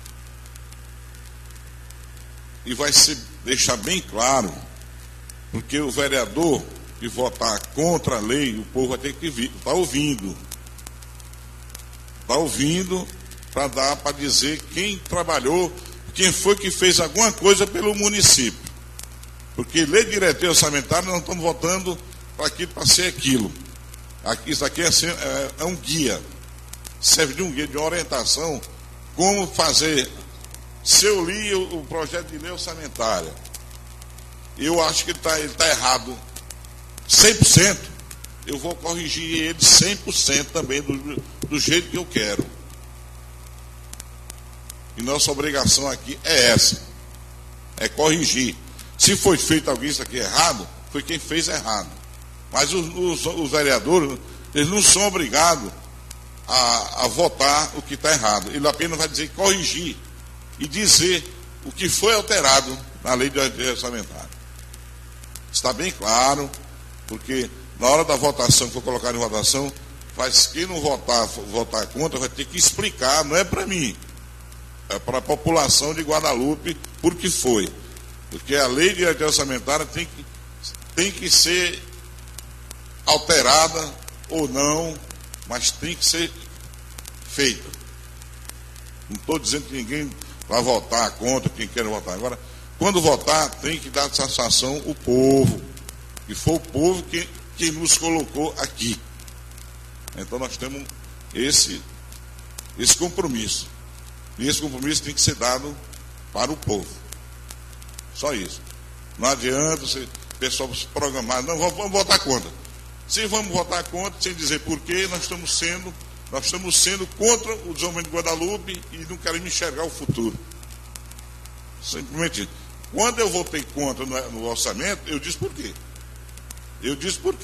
E vai deixar bem claro, porque o vereador que votar contra a lei, o povo vai ter que estar ouvindo. Está ouvindo para dar, para dizer quem trabalhou, quem foi que fez alguma coisa pelo município. Porque lei de diretriz orçamentária, nós não estamos votando para ser aquilo. Isso aqui é um guia. Serve de um guia, de uma orientação, como fazer. Se eu li o projeto de lei orçamentária, eu acho que ele está errado 100%, eu vou corrigir ele 100% também do jeito que eu quero. E nossa obrigação aqui é essa, é corrigir. Se foi feito alguém isso aqui errado, foi quem fez errado. Mas os vereadores, eles não são obrigados a votar o que está errado. Ele apenas vai dizer corrigir e dizer o que foi alterado na lei de orçamentária. Está bem claro, porque na hora da votação, que for colocar em votação, quem não votar contra, vai ter que explicar, não é para mim. É para a população de Guadalupe por que foi. Porque a lei de diretriz orçamentária tem que ser alterada ou não, mas tem que ser feita. Não estou dizendo que ninguém vai votar contra, quem quer votar. Agora, quando votar, tem que dar satisfação ao povo. E foi o povo que nos colocou aqui. Então nós temos esse compromisso. E esse compromisso tem que ser dado para o povo. Só isso. Não adianta o pessoal se programar, não, vamos votar contra. Se vamos votar contra, sem dizer por quê, nós estamos sendo contra o desenvolvimento de Guadalupe e não queremos enxergar o futuro. Simplesmente, quando eu votei contra no orçamento, eu disse por quê.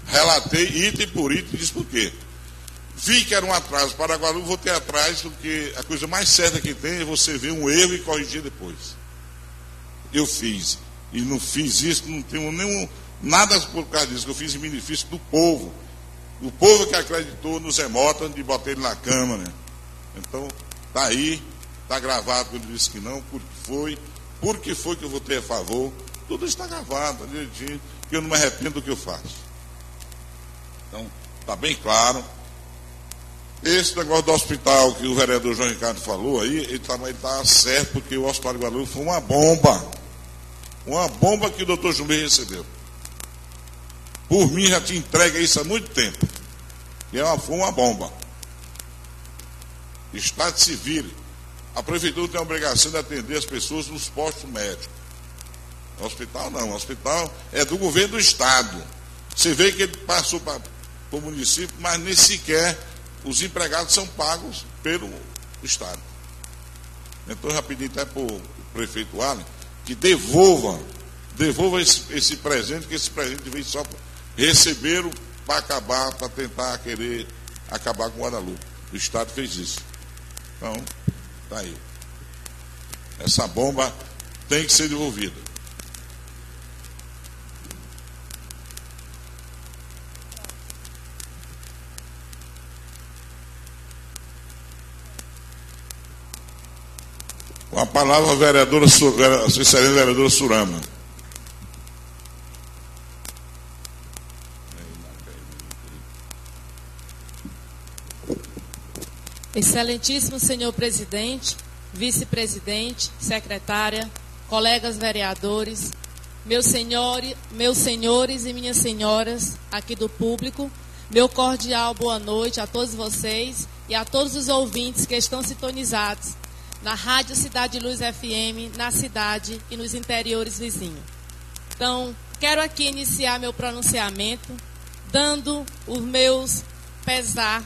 relatei item por item, disse por quê. Vi que era um atraso para Guadalupe, vou ter atrás, porque a coisa mais certa que tem é você ver um erro e corrigir depois. Eu fiz, e não fiz isso, não tenho nada por causa disso, que eu fiz em benefício do povo. O povo que acreditou no Zé Mota, de botar ele na Câmara. Então, está aí, está gravado quando ele disse que não, por que foi que eu votei a favor. Tudo está gravado, direitinho, que eu não me arrependo do que eu faço. Então, está bem claro. Esse negócio do hospital que o vereador João Ricardo falou aí, ele está certo, porque o Hospital de Guadalupe foi uma bomba. Uma bomba que o doutor Jumir recebeu. Por mim, já tinha entregue isso há muito tempo. E foi uma bomba. Estado se vire. A prefeitura tem a obrigação de atender as pessoas nos postos médicos. O hospital não. O hospital é do governo do Estado. Você vê que ele passou para o município, mas nem sequer os empregados são pagos pelo Estado. Então, eu já pedi até para o prefeito Alan que devolva esse presente, que esse presente veio só para receberam para acabar, para tentar querer acabar com o Guadalupe. O Estado fez isso. Então, está aí. Essa bomba tem que ser devolvida. Com a palavra a vereadora, a excelente vereadora Surama. Excelentíssimo senhor presidente, vice-presidente, secretária, colegas vereadores, meus senhores e minhas senhoras aqui do público, meu cordial boa noite a todos vocês e a todos os ouvintes que estão sintonizados na Rádio Cidade Luz FM, na cidade e nos interiores vizinhos. Então, quero aqui iniciar meu pronunciamento dando os meus pesar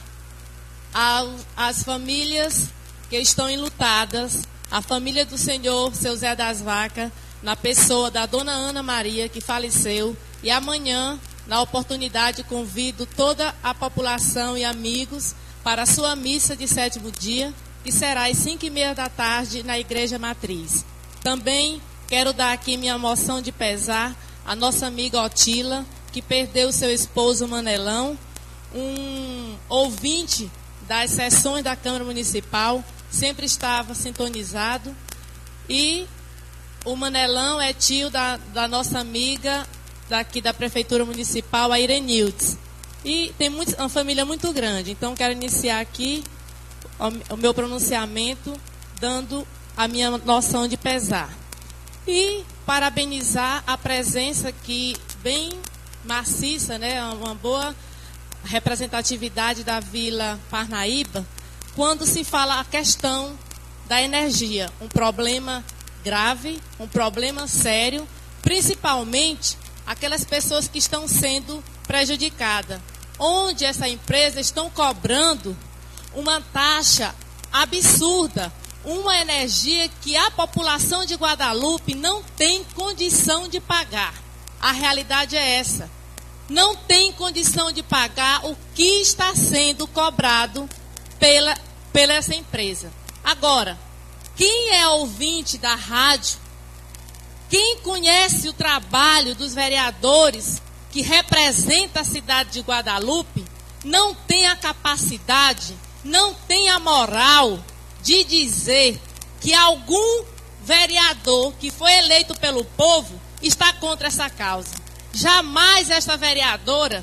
às famílias que estão enlutadas, a família do senhor Seu Zé das Vacas, na pessoa da dona Ana Maria, que faleceu, e amanhã, na oportunidade, convido toda a população e amigos para a sua missa de 7º dia, que será às 5h30 da tarde na Igreja Matriz. Também quero dar aqui minha moção de pesar à nossa amiga Otila, que perdeu seu esposo Manelão, um ouvinte das sessões da Câmara Municipal, sempre estava sintonizado, e o Manelão é tio da nossa amiga daqui da Prefeitura Municipal, a Irenildes, e tem uma família muito grande. Então quero iniciar aqui o meu pronunciamento dando a minha noção de pesar e parabenizar a presença aqui bem maciça, né, uma boa representatividade da Vila Parnaíba, quando se fala a questão da energia, um problema grave, um problema sério, principalmente aquelas pessoas que estão sendo prejudicadas, onde essa empresa estão cobrando uma taxa absurda, uma energia que a população de Guadalupe não tem condição de pagar. A realidade é essa. Não tem condição de pagar o que está sendo cobrado pela essa empresa. Agora, quem é ouvinte da rádio, quem conhece o trabalho dos vereadores que representa a cidade de Guadalupe, não tem a capacidade, não tem a moral de dizer que algum vereador que foi eleito pelo povo está contra essa causa. Jamais esta vereadora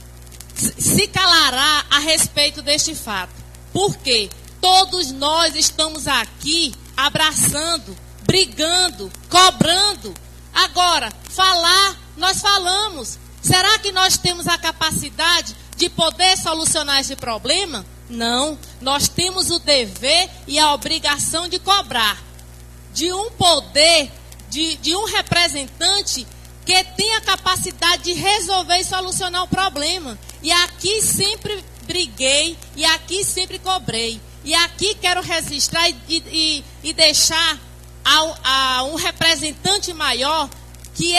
se calará a respeito deste fato. Porque todos nós estamos aqui abraçando, brigando, cobrando. Agora, falar, nós falamos. Será que nós temos a capacidade de poder solucionar esse problema? Não. Nós temos o dever e a obrigação de cobrar de um poder, de um representante que tem a capacidade de resolver e solucionar o problema. E aqui sempre briguei, e aqui sempre cobrei. E aqui quero registrar e deixar a um representante maior, que é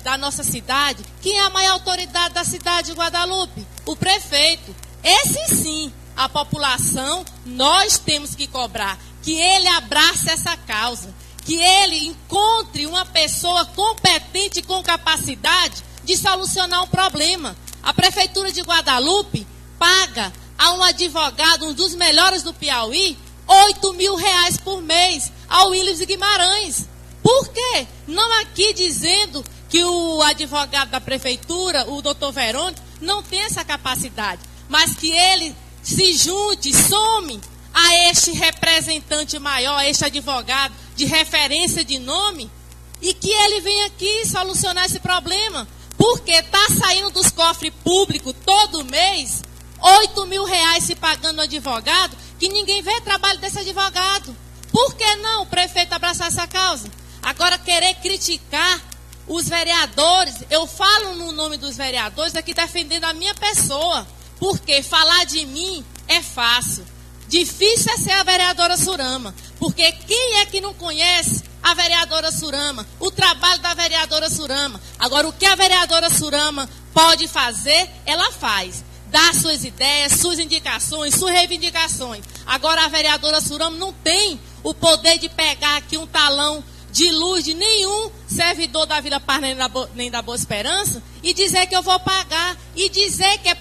da nossa cidade, quem é a maior autoridade da cidade de Guadalupe? O prefeito. Esse sim, a população, nós temos que cobrar, que ele abrace essa causa, que ele encontre uma pessoa competente e com capacidade de solucionar um problema. A Prefeitura de Guadalupe paga a um advogado, um dos melhores do Piauí, R$8.000 por mês, ao Willis Guimarães. Por quê? Não aqui dizendo que o advogado da Prefeitura, o doutor Verônico, não tem essa capacidade, mas que ele se junte, some a este representante maior, a este advogado de referência de nome, e que ele venha aqui solucionar esse problema, porque está saindo dos cofres públicos todo mês R$8.000 se pagando um advogado, que ninguém vê trabalho desse advogado. Por que não o prefeito abraçar essa causa? Agora, querer criticar os vereadores, eu falo no nome dos vereadores aqui defendendo a minha pessoa, porque falar de mim é fácil. Difícil é ser a vereadora Surama, porque quem é que não conhece a vereadora Surama, o trabalho da vereadora Surama? Agora, o que a vereadora Surama pode fazer, ela faz. Dá suas ideias, suas indicações, suas reivindicações. Agora, a vereadora Surama não tem o poder de pegar aqui um talão de luz de nenhum servidor da Vila Paz nem da Boa Esperança e dizer que eu vou pagar, e dizer que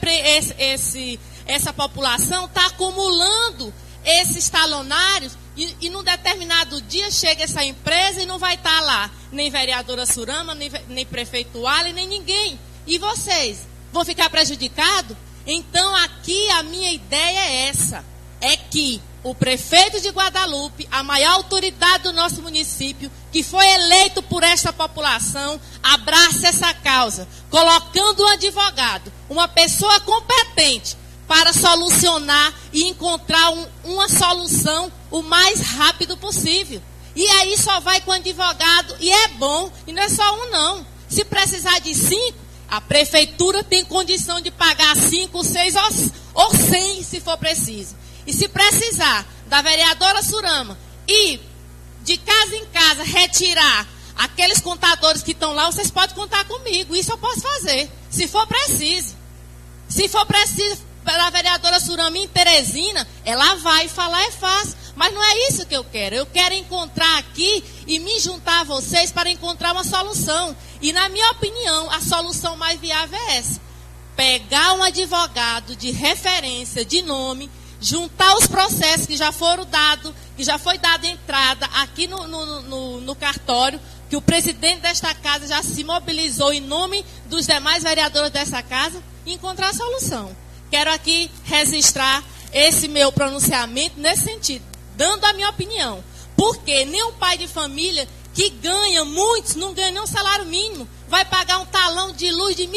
essa população está acumulando esses talonários e num determinado dia chega essa empresa e não vai estar lá nem vereadora Surama, nem prefeito Ali, nem ninguém. E vocês vão ficar prejudicados? Então aqui a minha ideia é essa, é que o prefeito de Guadalupe, a maior autoridade do nosso município, que foi eleito por esta população, abrace essa causa, colocando um advogado, uma pessoa competente, para solucionar e encontrar uma solução o mais rápido possível. E aí só vai com o advogado, e é bom, e não é só um não. Se precisar de 5, a prefeitura tem condição de pagar 5, 6 ou 100, se for preciso. E se precisar da vereadora Surama e de casa em casa retirar aqueles contadores que estão lá, vocês podem contar comigo. Isso eu posso fazer, se for preciso. Se for preciso da vereadora Surama em Teresina, ela vai falar, é fácil. Mas não é isso que eu quero. Eu quero encontrar aqui e me juntar a vocês para encontrar uma solução. E na minha opinião, a solução mais viável é essa. Pegar um advogado de referência, de nome, juntar os processos que já foram dados, que já foi dada entrada aqui no cartório, que o presidente desta casa já se mobilizou em nome dos demais vereadores dessa casa, e encontrar a solução. Quero aqui registrar esse meu pronunciamento nesse sentido, dando a minha opinião. Porque nenhum pai de família que ganha, muitos não ganham nem um salário mínimo, vai pagar um talão de luz de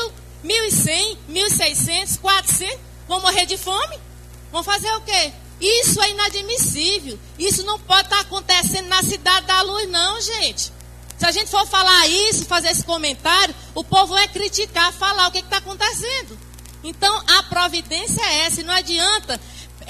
1.100, 1.600, 400, vão morrer de fome? Vão fazer o quê? Isso é inadmissível. Isso não pode estar acontecendo na Cidade da Luz, não, gente. Se a gente for falar isso, fazer esse comentário, o povo vai criticar, falar o que está acontecendo. Então, a providência é essa. E não adianta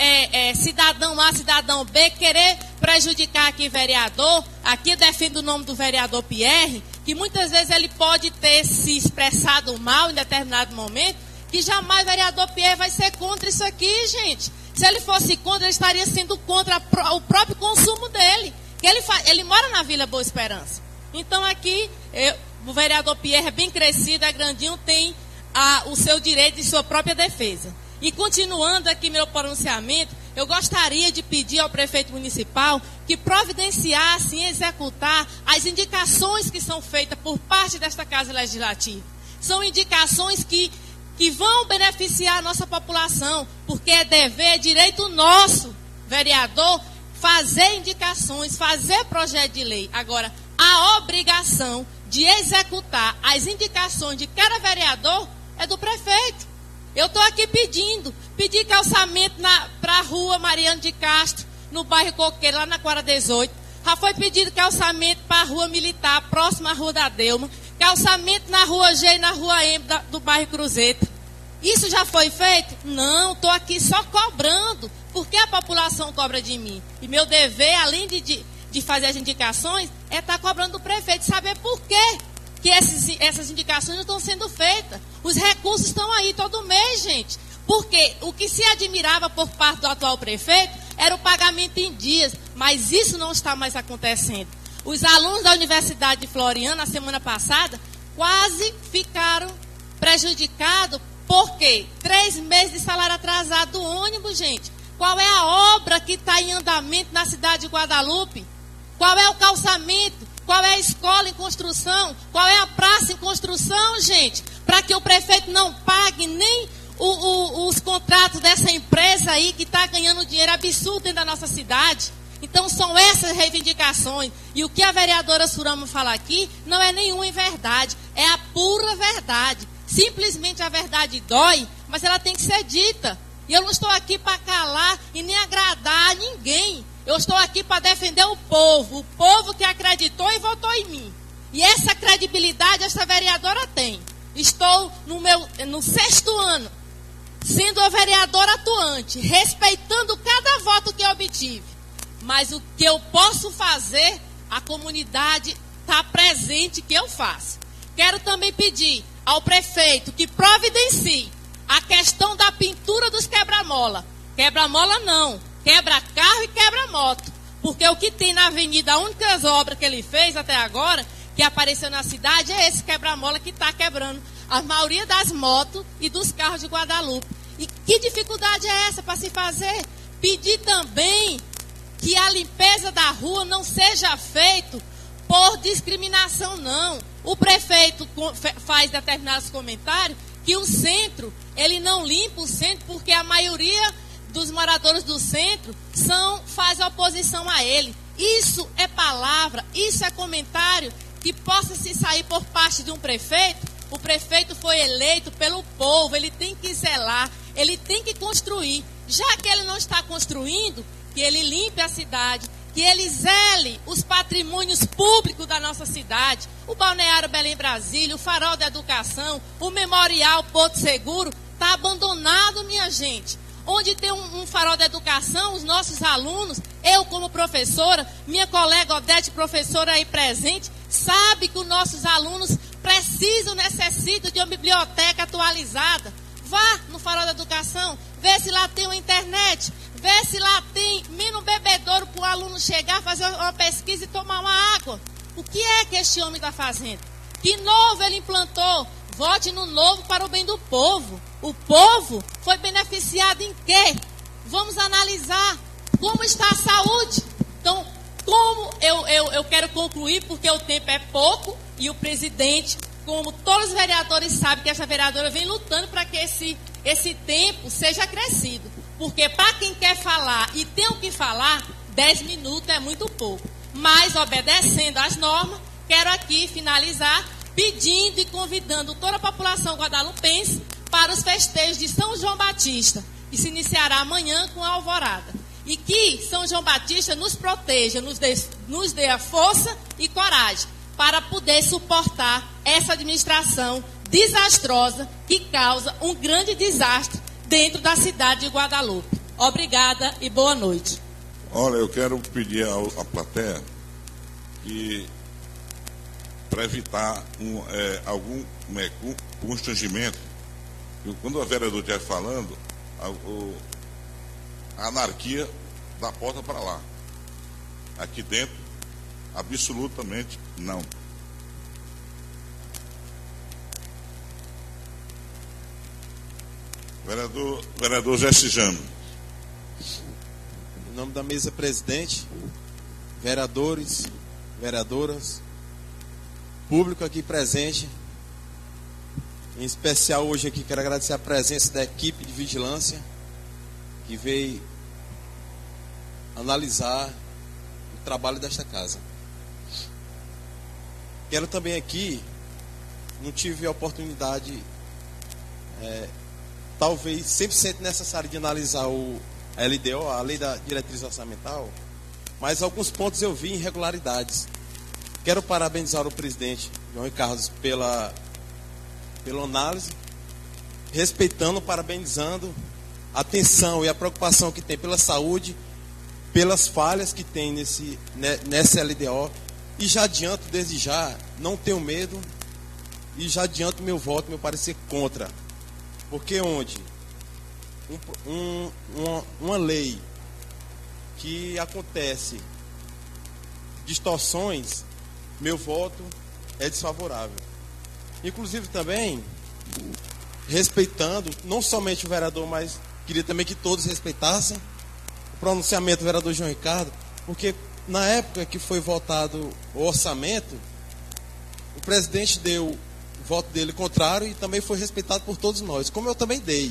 cidadão A, cidadão B querer prejudicar aqui vereador. Aqui eu defendo o nome do vereador Pierre, que muitas vezes ele pode ter se expressado mal em determinado momento, que jamais o vereador Pierre vai ser contra isso aqui, gente. Se ele fosse contra, ele estaria sendo contra o próprio consumo dele. Que ele mora na Vila Boa Esperança. Então aqui, o vereador Pierre é bem crescido, é grandinho, tem o seu direito de sua própria defesa. E continuando aqui meu pronunciamento, eu gostaria de pedir ao prefeito municipal que providenciasse e executar as indicações que são feitas por parte desta Casa Legislativa. São indicações que vão beneficiar a nossa população, porque é dever, é direito nosso, vereador, fazer indicações, fazer projeto de lei. Agora, a obrigação de executar as indicações de cada vereador é do prefeito. Eu estou aqui pedir calçamento para a rua Mariano de Castro, no bairro Coqueiro, lá na Quadra 18. Já foi pedido calçamento para a rua Militar, próxima à Rua da Delma. Calçamento na Rua G e na Rua M do bairro Cruzeta. Isso já foi feito? Não, estou aqui só cobrando, porque a população cobra de mim. E meu dever, além de fazer as indicações, é estar cobrando do prefeito, saber por quê que essas indicações não estão sendo feitas. Os recursos estão aí todo mês, gente. Porque o que se admirava por parte do atual prefeito era o pagamento em dias, mas isso não está mais acontecendo. Os alunos da Universidade de Floriano, na semana passada, quase ficaram prejudicados, porque 3 meses de salário atrasado do ônibus, gente. Qual é a obra que está em andamento na cidade de Guadalupe? Qual é o calçamento? Qual é a escola em construção? Qual é a praça em construção, gente? Para que o prefeito não pague nem os contratos dessa empresa aí que está ganhando dinheiro absurdo dentro da nossa cidade. Então são essas reivindicações. E o que a vereadora Surama fala aqui não é nenhuma inverdade, é a pura verdade. Simplesmente a verdade dói, mas ela tem que ser dita. E eu não estou aqui para calar e nem agradar a ninguém. Eu estou aqui para defender o povo que acreditou e votou em mim. E essa credibilidade essa vereadora tem. Estou no 6º ano, sendo a vereadora atuante, respeitando cada voto que eu obtive. Mas o que eu posso fazer, a comunidade está presente que eu faço. Quero também pedir ao prefeito que providencie a questão da pintura dos quebra-mola. Quebra-mola não, quebra-carro e quebra-moto. Porque o que tem na avenida, a única obra que ele fez até agora, que apareceu na cidade, é esse quebra-mola que está quebrando a maioria das motos e dos carros de Guadalupe. E que dificuldade é essa para se fazer? Pedir também que a limpeza da rua não seja feita por discriminação, não. O prefeito faz determinados comentários que o centro, ele não limpa o centro porque a maioria dos moradores do centro faz oposição a ele. Isso é palavra, isso é comentário que possa se sair por parte de um prefeito. O prefeito foi eleito pelo povo, ele tem que zelar, ele tem que construir. Já que ele não está construindo, que ele limpe a cidade, que ele zele os patrimônios públicos da nossa cidade, o Balneário Belém Brasília, o Farol da Educação, o Memorial Porto Seguro, está abandonado, minha gente. Onde tem um farol da educação, os nossos alunos, eu como professora, minha colega Odete, professora aí presente, sabe que os nossos alunos necessitam de uma biblioteca atualizada. Vá no farol da educação, vê se lá tem uma internet, vê se lá tem menos bebedouro para o aluno chegar, fazer uma pesquisa e tomar uma água. O que é que este homem está fazendo? Que novo ele implantou? Vote no novo para o bem do povo. O povo foi beneficiado em quê? Vamos analisar como está a saúde. Então, como eu quero concluir, porque o tempo é pouco, e o presidente, como todos os vereadores sabem, que essa vereadora vem lutando para que esse tempo seja acrescido. Porque para quem quer falar e tem o que falar, 10 minutos é muito pouco. Mas, obedecendo às normas, quero aqui finalizar pedindo e convidando toda a população guadalupense para os festejos de São João Batista, que se iniciará amanhã com a alvorada. E que São João Batista nos proteja, nos dê a força e coragem para poder suportar essa administração desastrosa que causa um grande desastre dentro da cidade de Guadalupe. Obrigada e boa noite. Olha, eu quero pedir à plateia que, para evitar algum constrangimento, quando a vereadora estiver falando, a anarquia da porta para lá. Aqui dentro, absolutamente não. Vereador Zé Cijano. Em nome da mesa presidente, vereadores, vereadoras, público aqui presente, em especial hoje aqui quero agradecer a presença da equipe de vigilância que veio analisar o trabalho desta casa. Quero também aqui, não tive a oportunidade, talvez 100% necessário de analisar a LDO, a Lei da Diretriz Orçamental, mas alguns pontos eu vi irregularidades. Quero parabenizar o presidente João Ricardo pela análise, respeitando, parabenizando a atenção e a preocupação que tem pela saúde, pelas falhas que tem nessa LDO. E já adianto, desde já, não tenho medo e já adianto meu voto, meu parecer contra. Porque onde uma lei que acontece distorções, meu voto é desfavorável. Inclusive também, respeitando, não somente o vereador, mas queria também que todos respeitassem o pronunciamento do vereador João Ricardo, porque na época que foi votado o orçamento, o presidente deu o voto dele contrário e também foi respeitado por todos nós, como eu também dei.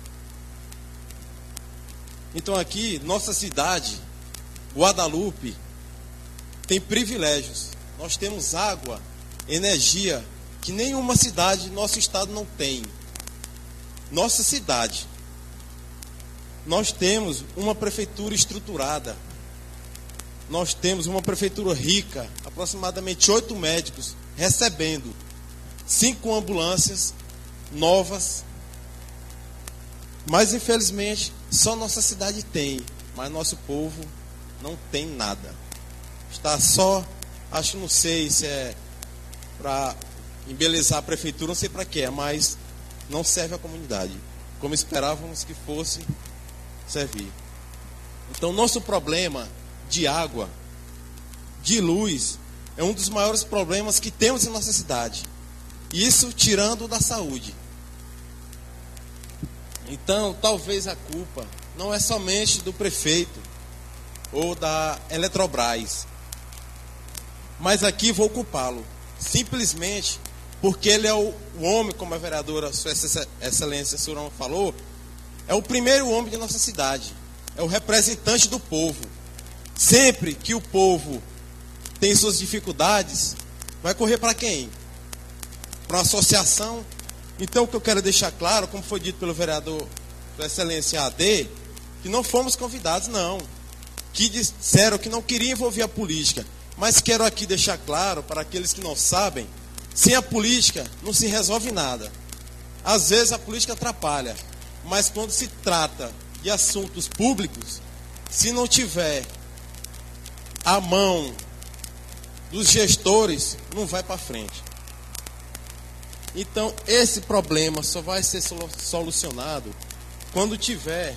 Então aqui, nossa cidade, Guadalupe, tem privilégios. Nós temos água, energia, que nenhuma cidade do nosso estado não tem. Nossa cidade, nós temos uma prefeitura estruturada. Nós temos uma prefeitura rica, aproximadamente 8 médicos, recebendo 5 ambulâncias novas. Mas infelizmente, só nossa cidade tem, mas nosso povo não tem nada. Está só, acho, não sei se é para embelezar a prefeitura, não sei para quê, mas não serve à comunidade, como esperávamos que fosse servir. Então, nosso problema de água, de luz, é um dos maiores problemas que temos em nossa cidade. Isso tirando da saúde. Então, talvez a culpa não é somente do prefeito ou da Eletrobras. Mas aqui vou culpá-lo. Simplesmente porque ele é o homem, como a vereadora Sua Excelência Surão falou, é o primeiro homem de nossa cidade. É o representante do povo. Sempre que o povo tem suas dificuldades, vai correr para quem? Para uma associação. Então, o que eu quero deixar claro, como foi dito pelo vereador Sua Excelência AD, que não fomos convidados, não. Que disseram que não queriam envolver a política. Mas quero aqui deixar claro, para aqueles que não sabem, sem a política não se resolve nada. Às vezes a política atrapalha, mas quando se trata de assuntos públicos, se não tiver a mão dos gestores, não vai para frente. Então, esse problema só vai ser solucionado quando tiver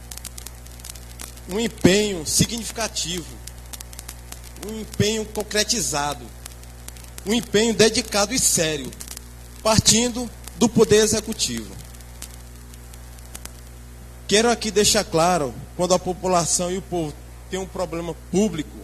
um empenho significativo, um empenho concretizado, um empenho dedicado e sério, partindo do Poder Executivo. Quero aqui deixar claro, quando a população e o povo têm um problema público,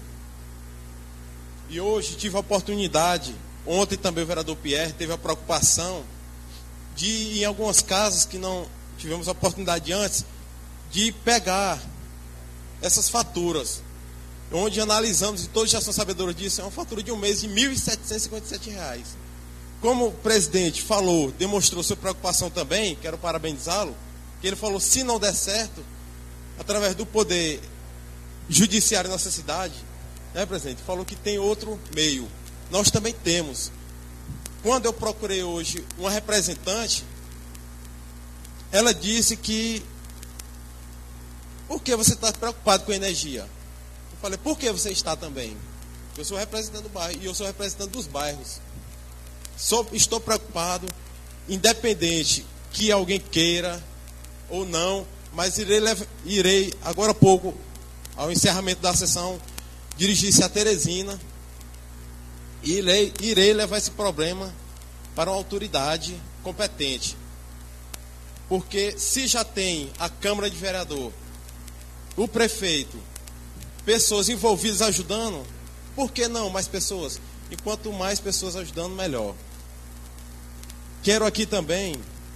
e hoje tive a oportunidade, ontem também o vereador Pierre teve a preocupação de ir em algumas casas que não tivemos a oportunidade antes, de pegar essas faturas, onde analisamos, e todos já são sabedores disso, é uma fatura de um mês de R$ 1.757. Como o presidente falou, demonstrou sua preocupação também, quero parabenizá-lo, que ele falou, se não der certo, através do poder judiciário da nossa cidade, né, presidente, falou que tem outro meio. Nós também temos. Quando eu procurei hoje uma representante, ela disse que, por que você está preocupado com energia? Eu falei, por que você está também? Eu sou representante do bairro e eu sou representante dos bairros. Estou preocupado, independente que alguém queira ou não, mas irei agora há pouco, ao encerramento da sessão, dirigir-se a Teresina e irei levar esse problema para uma autoridade competente. Porque se já tem a Câmara de Vereador, o prefeito, pessoas envolvidas ajudando, por que não mais pessoas? E quanto mais pessoas ajudando, melhor. Quero aqui também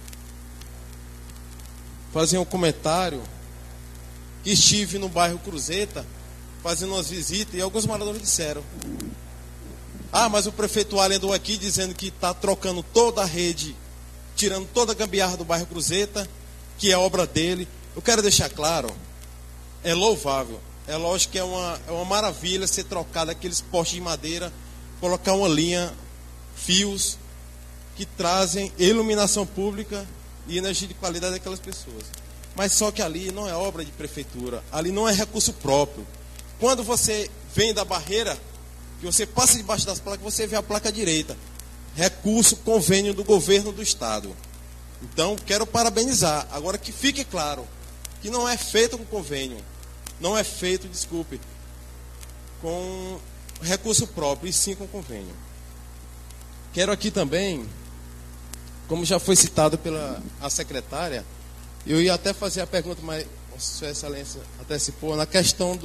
fazer um comentário, que estive no bairro Cruzeta, fazendo umas visitas, e alguns moradores disseram, mas o prefeito Allen andou aqui dizendo que está trocando toda a rede, tirando toda a gambiarra do bairro Cruzeta, que é obra dele. Eu quero deixar claro, é louvável, é lógico que é uma maravilha ser trocado aqueles postes de madeira, colocar uma linha, fios, que trazem iluminação pública e energia de qualidade daquelas pessoas. Mas só que ali não é obra de prefeitura, ali não é recurso próprio. Quando você vem da barreira, que você passa debaixo das placas, você vê a placa direita. recurso, convênio do governo do estado. Então, quero parabenizar. Agora, que fique claro que não é feito com convênio, não é feito, desculpe, com recurso próprio, e sim com convênio. Quero aqui também, como já foi citado pela a secretária, eu ia até fazer a pergunta, mas Sua Excelência antecipou, na questão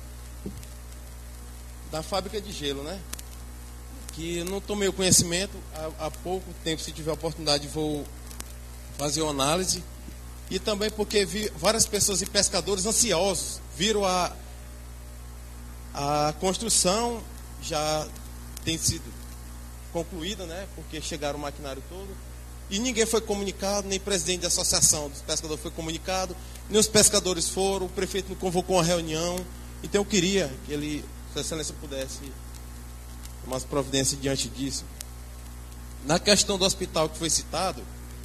da fábrica de gelo, né? Que eu não tomei o conhecimento, há pouco tempo, se tiver oportunidade, vou fazer uma análise. E também porque vi várias pessoas e pescadores ansiosos, viram a construção já tem sido concluída, né? Porque chegaram o maquinário todo. E ninguém foi comunicado, nem presidente da associação dos pescadores foi comunicado, nem os pescadores foram, o prefeito não convocou uma reunião. Então eu queria que Sua Excelência pudesse tomar as providências diante disso. Na questão do hospital que foi citado,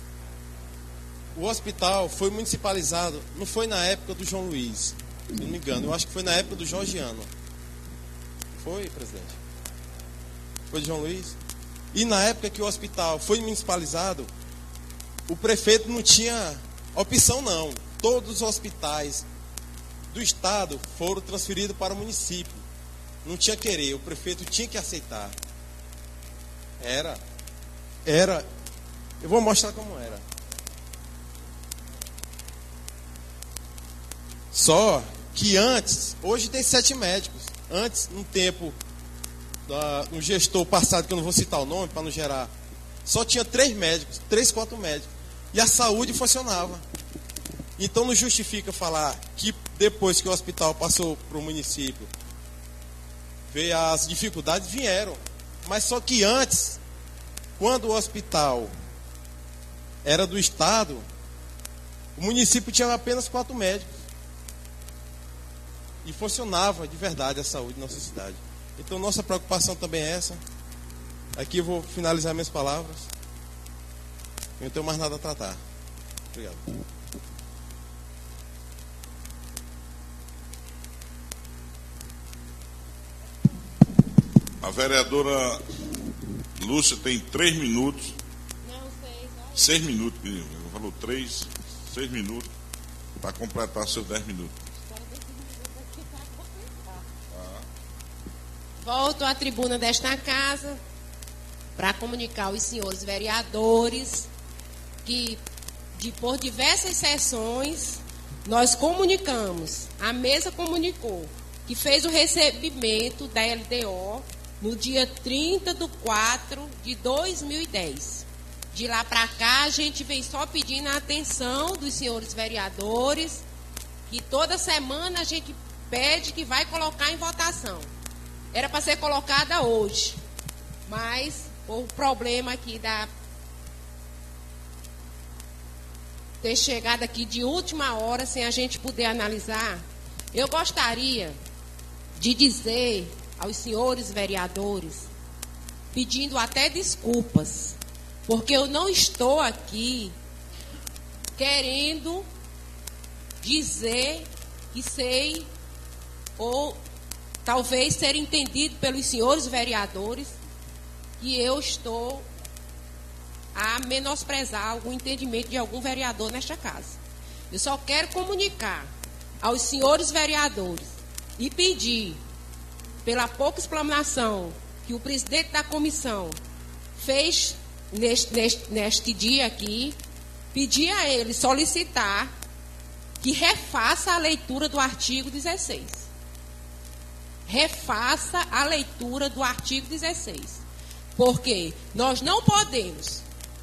o hospital foi municipalizado, não foi na época do João Luiz, se não me engano, eu acho que foi na época do Georgiano. Foi, presidente? Foi de João Luiz? E na época que o hospital foi municipalizado, o prefeito não tinha opção não. Todos os hospitais do estado foram transferidos para o município. Não tinha querer, o prefeito tinha que aceitar. Era. Eu vou mostrar como era. Só que antes, hoje tem 7 médicos. Antes, no tempo, um gestor passado, que eu não vou citar o nome para não gerar, só tinha 3 médicos, 3, 4 médicos. E a saúde funcionava. Então não justifica falar que depois que o hospital passou para o município, veio as dificuldades, vieram. Mas só que antes, quando o hospital era do estado, o município tinha apenas 4 médicos. E funcionava de verdade a saúde na nossa cidade. Então nossa preocupação também é essa. Aqui eu vou finalizar minhas palavras. Eu não tenho mais nada a tratar. Obrigado. A vereadora Lúcia tem 3 minutos. Não, 6 minutos, menino. Falou 6 minutos para completar seus 10 minutos. Volto à tribuna desta casa para comunicar aos senhores vereadores que, por diversas sessões, nós comunicamos, a mesa comunicou, que fez o recebimento da LDO no dia 30/4/2010. De lá para cá, a gente vem só pedindo a atenção dos senhores vereadores, que toda semana a gente pede que vai colocar em votação. Era para ser colocada hoje, mas o problema aqui ter chegado aqui de última hora sem a gente poder analisar, eu gostaria de dizer aos senhores vereadores, pedindo até desculpas, porque eu não estou aqui querendo dizer que sei ou talvez ser entendido pelos senhores vereadores que eu estou a menosprezar algum entendimento de algum vereador nesta casa. Eu só quero comunicar aos senhores vereadores e pedir, pela pouca explanação que o presidente da comissão fez neste dia aqui, pedir a ele solicitar que refaça a leitura do artigo 16. Refaça a leitura do artigo 16. Porque nós não podemos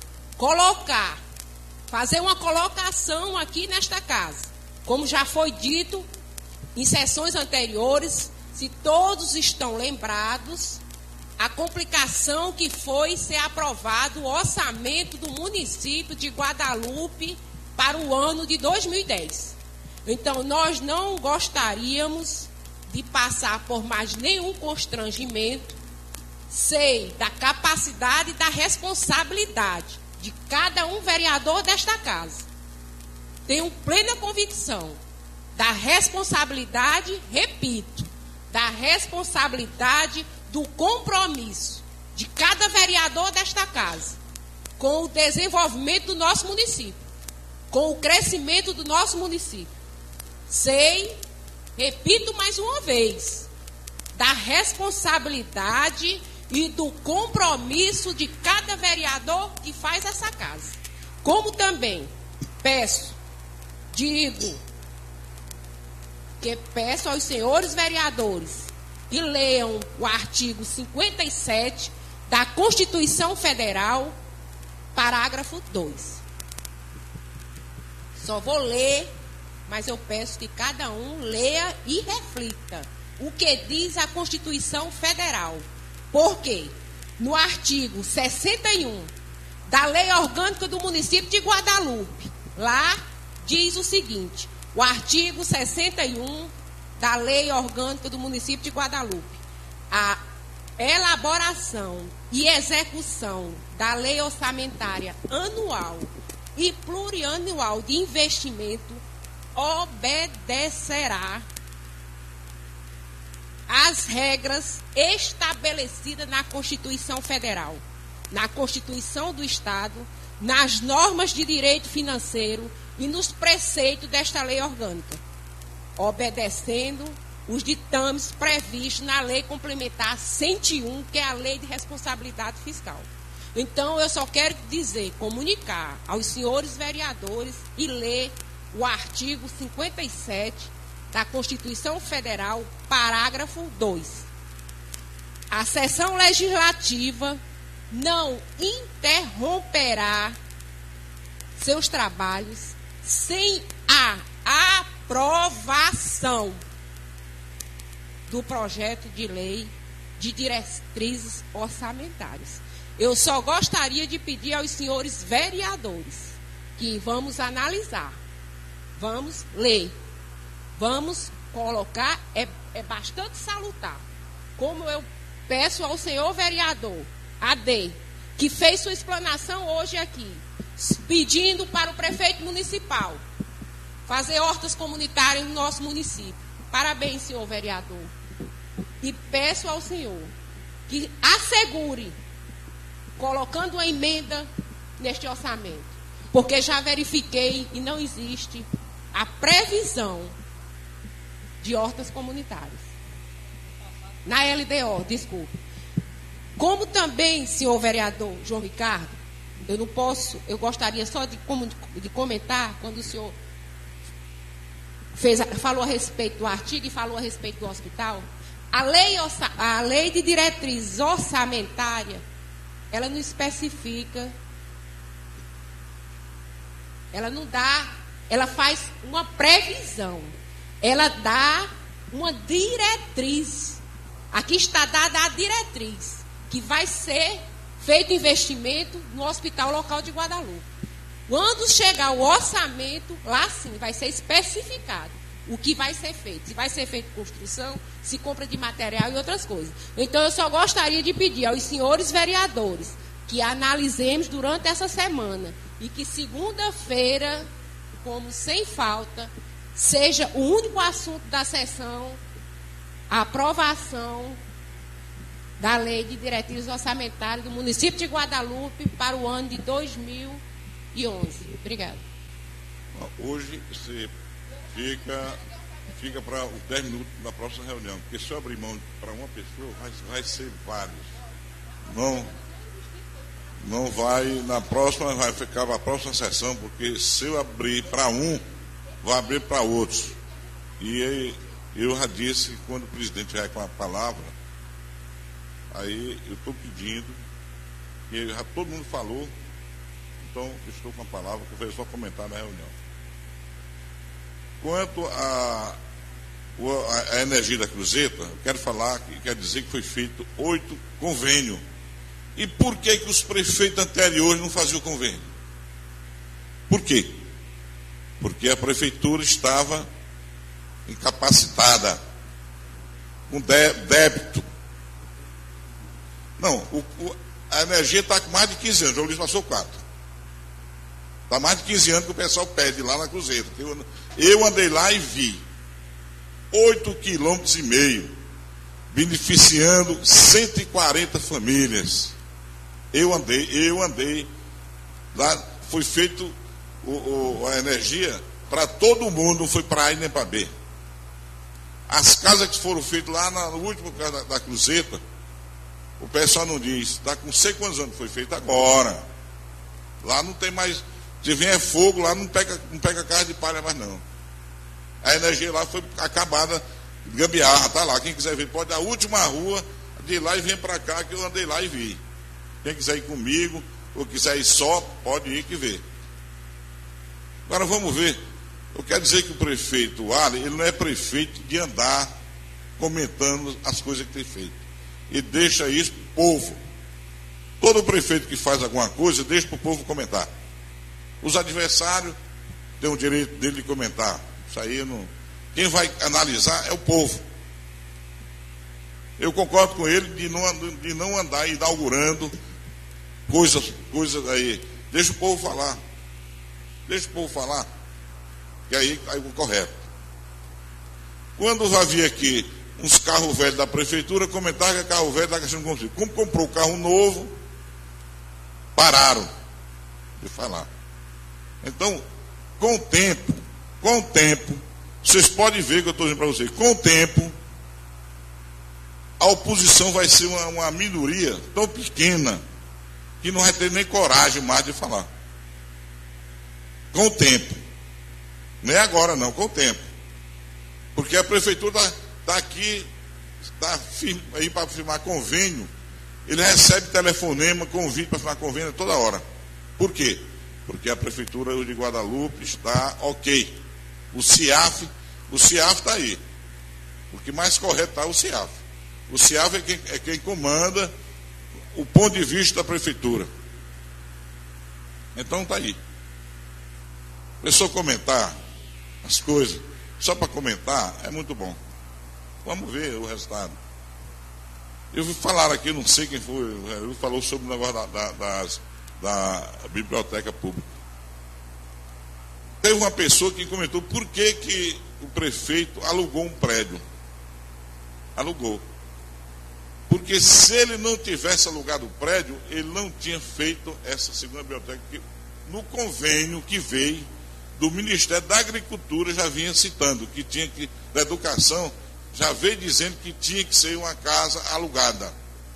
fazer uma colocação aqui nesta casa, como já foi dito em sessões anteriores, se todos estão lembrados, a complicação que foi ser aprovado o orçamento do município de Guadalupe para o ano de 2010. Então, nós não gostaríamos de passar por mais nenhum constrangimento. Sei da capacidade e da responsabilidade de cada um vereador desta casa. Tenho plena convicção da responsabilidade, repito, da responsabilidade do compromisso de cada vereador desta casa, com o desenvolvimento do nosso município, com o crescimento do nosso município. Sei, repito mais uma vez, da responsabilidade e do compromisso de cada vereador que faz essa casa. Como também peço aos senhores vereadores que leiam o artigo 57 da Constituição Federal, parágrafo 2. Só vou ler, mas eu peço que cada um leia e reflita o que diz a Constituição Federal. Porque no artigo 61 da Lei Orgânica do Município de Guadalupe, lá diz o seguinte: o artigo 61 da Lei Orgânica do Município de Guadalupe, a elaboração e execução da lei orçamentária anual e plurianual de investimento obedecerá às regras estabelecidas na Constituição Federal, na Constituição do Estado, nas normas de direito financeiro e nos preceitos desta lei orgânica, obedecendo os ditames previstos na Lei Complementar 101, que é a Lei de Responsabilidade Fiscal. Então, eu só quero dizer, comunicar aos senhores vereadores e ler o artigo 57 da Constituição Federal, parágrafo 2. A sessão legislativa não interromperá seus trabalhos sem a aprovação do projeto de lei de diretrizes orçamentárias. Eu só gostaria de pedir aos senhores vereadores que vamos analisar, vamos ler, vamos colocar, é bastante salutar, como eu peço ao senhor vereador AD, que fez sua explanação hoje aqui, pedindo para o prefeito municipal fazer hortas comunitárias no nosso município. Parabéns, senhor vereador. E peço ao senhor que assegure, colocando uma emenda neste orçamento, porque já verifiquei e não existe a previsão de hortas comunitárias. Na LDO, desculpe. Como também, senhor vereador João Ricardo, eu gostaria só de comentar, quando o senhor falou a respeito do artigo e falou a respeito do hospital, a lei de diretrizes orçamentária, ela não especifica, ela não dá, ela faz uma previsão, ela dá uma diretriz. Aqui está dada a diretriz, que vai ser feito investimento no hospital local de Guadalupe. Quando chegar o orçamento, lá sim vai ser especificado o que vai ser feito. Se vai ser feito construção, se compra de material e outras coisas. Então, eu só gostaria de pedir aos senhores vereadores que analisemos durante essa semana e que segunda-feira, como sem falta, seja o único assunto da sessão a aprovação da Lei de Diretrizes Orçamentárias do município de Guadalupe para o ano de 2011. Obrigada. Hoje você fica para os 10 minutos da próxima reunião, porque se eu abrir mão para uma pessoa, vai ser vários. Não vai, na próxima, vai ficar para a próxima sessão, porque se eu abrir para um, vai abrir para outros. E eu já disse, quando o presidente vai com a palavra, aí eu estou pedindo, e já todo mundo falou, então eu estou com a palavra, que eu vou só comentar na reunião. Quanto à energia da Cruzeta, eu quero falar, quer dizer que foi feito 8 convênios. E por que os prefeitos anteriores não faziam o convênio? Por quê? Porque a prefeitura estava incapacitada, com débito. Não, a energia está com mais de 15 anos, o Luiz passou 4. Está mais de 15 anos que o pessoal pede lá na Cruzeiro. Eu andei lá e vi 8,5 km beneficiando 140 famílias. Eu andei, lá foi feito a energia para todo mundo, não foi para A e nem para B. As casas que foram feitas lá no último caso da Cruzeta, o pessoal não diz, está com sei quantos anos foi feito agora. Lá não tem mais, se vier fogo, lá não pega casa de palha mais não. A energia lá foi acabada, gambiarra, está lá. Quem quiser ver, pode ir à última rua, de lá e vem para cá, que eu andei lá e vi. Quem quiser ir comigo, ou quiser ir só, pode ir que vê. Agora vamos ver. Eu quero dizer que o prefeito Ali, ele não é prefeito de andar comentando as coisas que tem feito. E deixa isso para o povo. Todo prefeito que faz alguma coisa, deixa para o povo comentar. Os adversários têm o direito dele de comentar. Isso aí não. Quem vai analisar é o povo. Eu concordo com ele de não andar inaugurando coisas aí. Deixa o povo falar. Deixa o povo falar. Que aí é o correto. Quando vai vir aqui uns carros velhos da prefeitura, comentaram que é carro velho da questão de combustível. Como comprou carro novo, pararam de falar. Então, com o tempo, vocês podem ver que eu estou dizendo para vocês, com o tempo, a oposição vai ser uma minoria tão pequena que não vai ter nem coragem mais de falar. Com o tempo. Não é agora não, com o tempo. Porque a prefeitura está aqui, está aí para firmar convênio, ele recebe telefonema, convite para firmar convênio toda hora. Por quê? Porque a prefeitura de Guadalupe está ok. O CIAF está aí. O que mais correto está é o CIAF. O CIAF é quem comanda o ponto de vista da prefeitura. Então está aí. A pessoa comentar as coisas, só para comentar, é muito bom. Vamos ver o resultado. Eu vi falar aqui, não sei quem foi, ele falou sobre o negócio da biblioteca pública. Teve uma pessoa que comentou por que o prefeito alugou um prédio. Alugou. Porque se ele não tivesse alugado o prédio, ele não tinha feito essa segunda biblioteca. No convênio que veio do Ministério da Agricultura, já vinha citando que tinha que, da educação, já veio dizendo que tinha que ser uma casa alugada.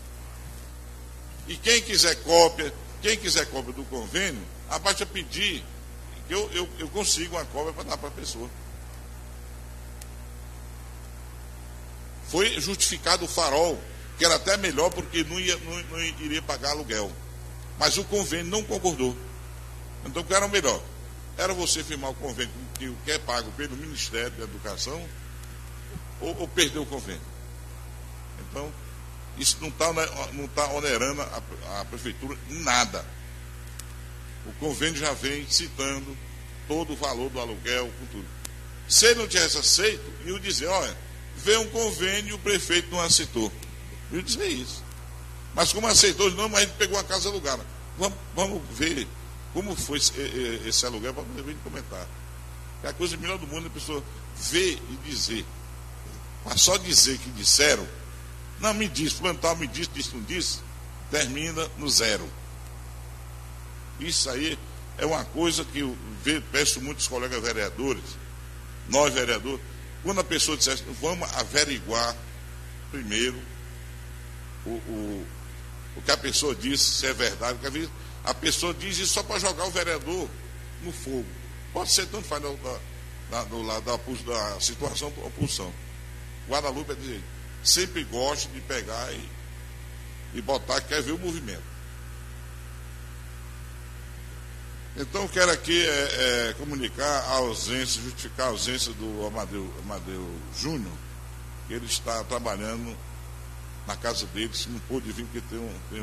E quem quiser cópia do convênio, basta pedir que eu consigo uma cópia para dar para a pessoa. Foi justificado o farol, que era até melhor porque não iria pagar aluguel. Mas o convênio não concordou. Então o que era melhor? Era você firmar o convênio que é pago pelo Ministério da Educação ou perder o convênio. Então, isso não está onerando a prefeitura em nada. O convênio já vem citando todo o valor do aluguel, com tudo. Se ele não tivesse aceito, eu ia dizer, olha, veio um convênio e o prefeito não aceitou. Eu ia dizer isso. Mas como aceitou, não, mas a gente pegou uma casa alugada. Vamos ver como foi esse aluguel para poder vir comentar. É a coisa melhor do mundo, a pessoa ver e dizer. Mas só dizer que disseram, não me diz, plantar me disse, não disse, termina no zero. Isso aí é uma coisa que eu peço muitos colegas vereadores, nós vereadores, quando a pessoa disser, vamos averiguar primeiro o que a pessoa disse, se é verdade, porque às vezes a pessoa diz isso só para jogar o vereador no fogo. Pode ser tanto faz do lado da situação ou pulsão. Guadalupe é dizer, sempre gosta de pegar e botar, quer ver o movimento. Então, quero aqui comunicar a ausência, justificar a ausência do Amadeu Júnior, que ele está trabalhando na casa dele, se não pôde vir, porque tem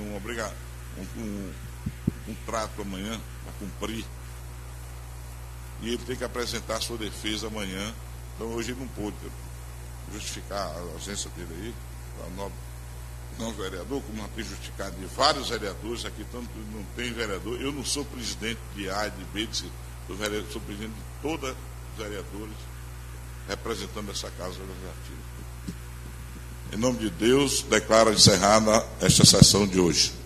um trato amanhã para cumprir. E ele tem que apresentar a sua defesa amanhã. Então, hoje ele não pôde justificar a ausência dele aí, não vereador, como não tem justificado de vários vereadores, aqui tanto não tem vereador, eu não sou presidente de A e de B, sou presidente de todos os vereadores representando essa casa legislativa. Em nome de Deus, declaro encerrada esta sessão de hoje.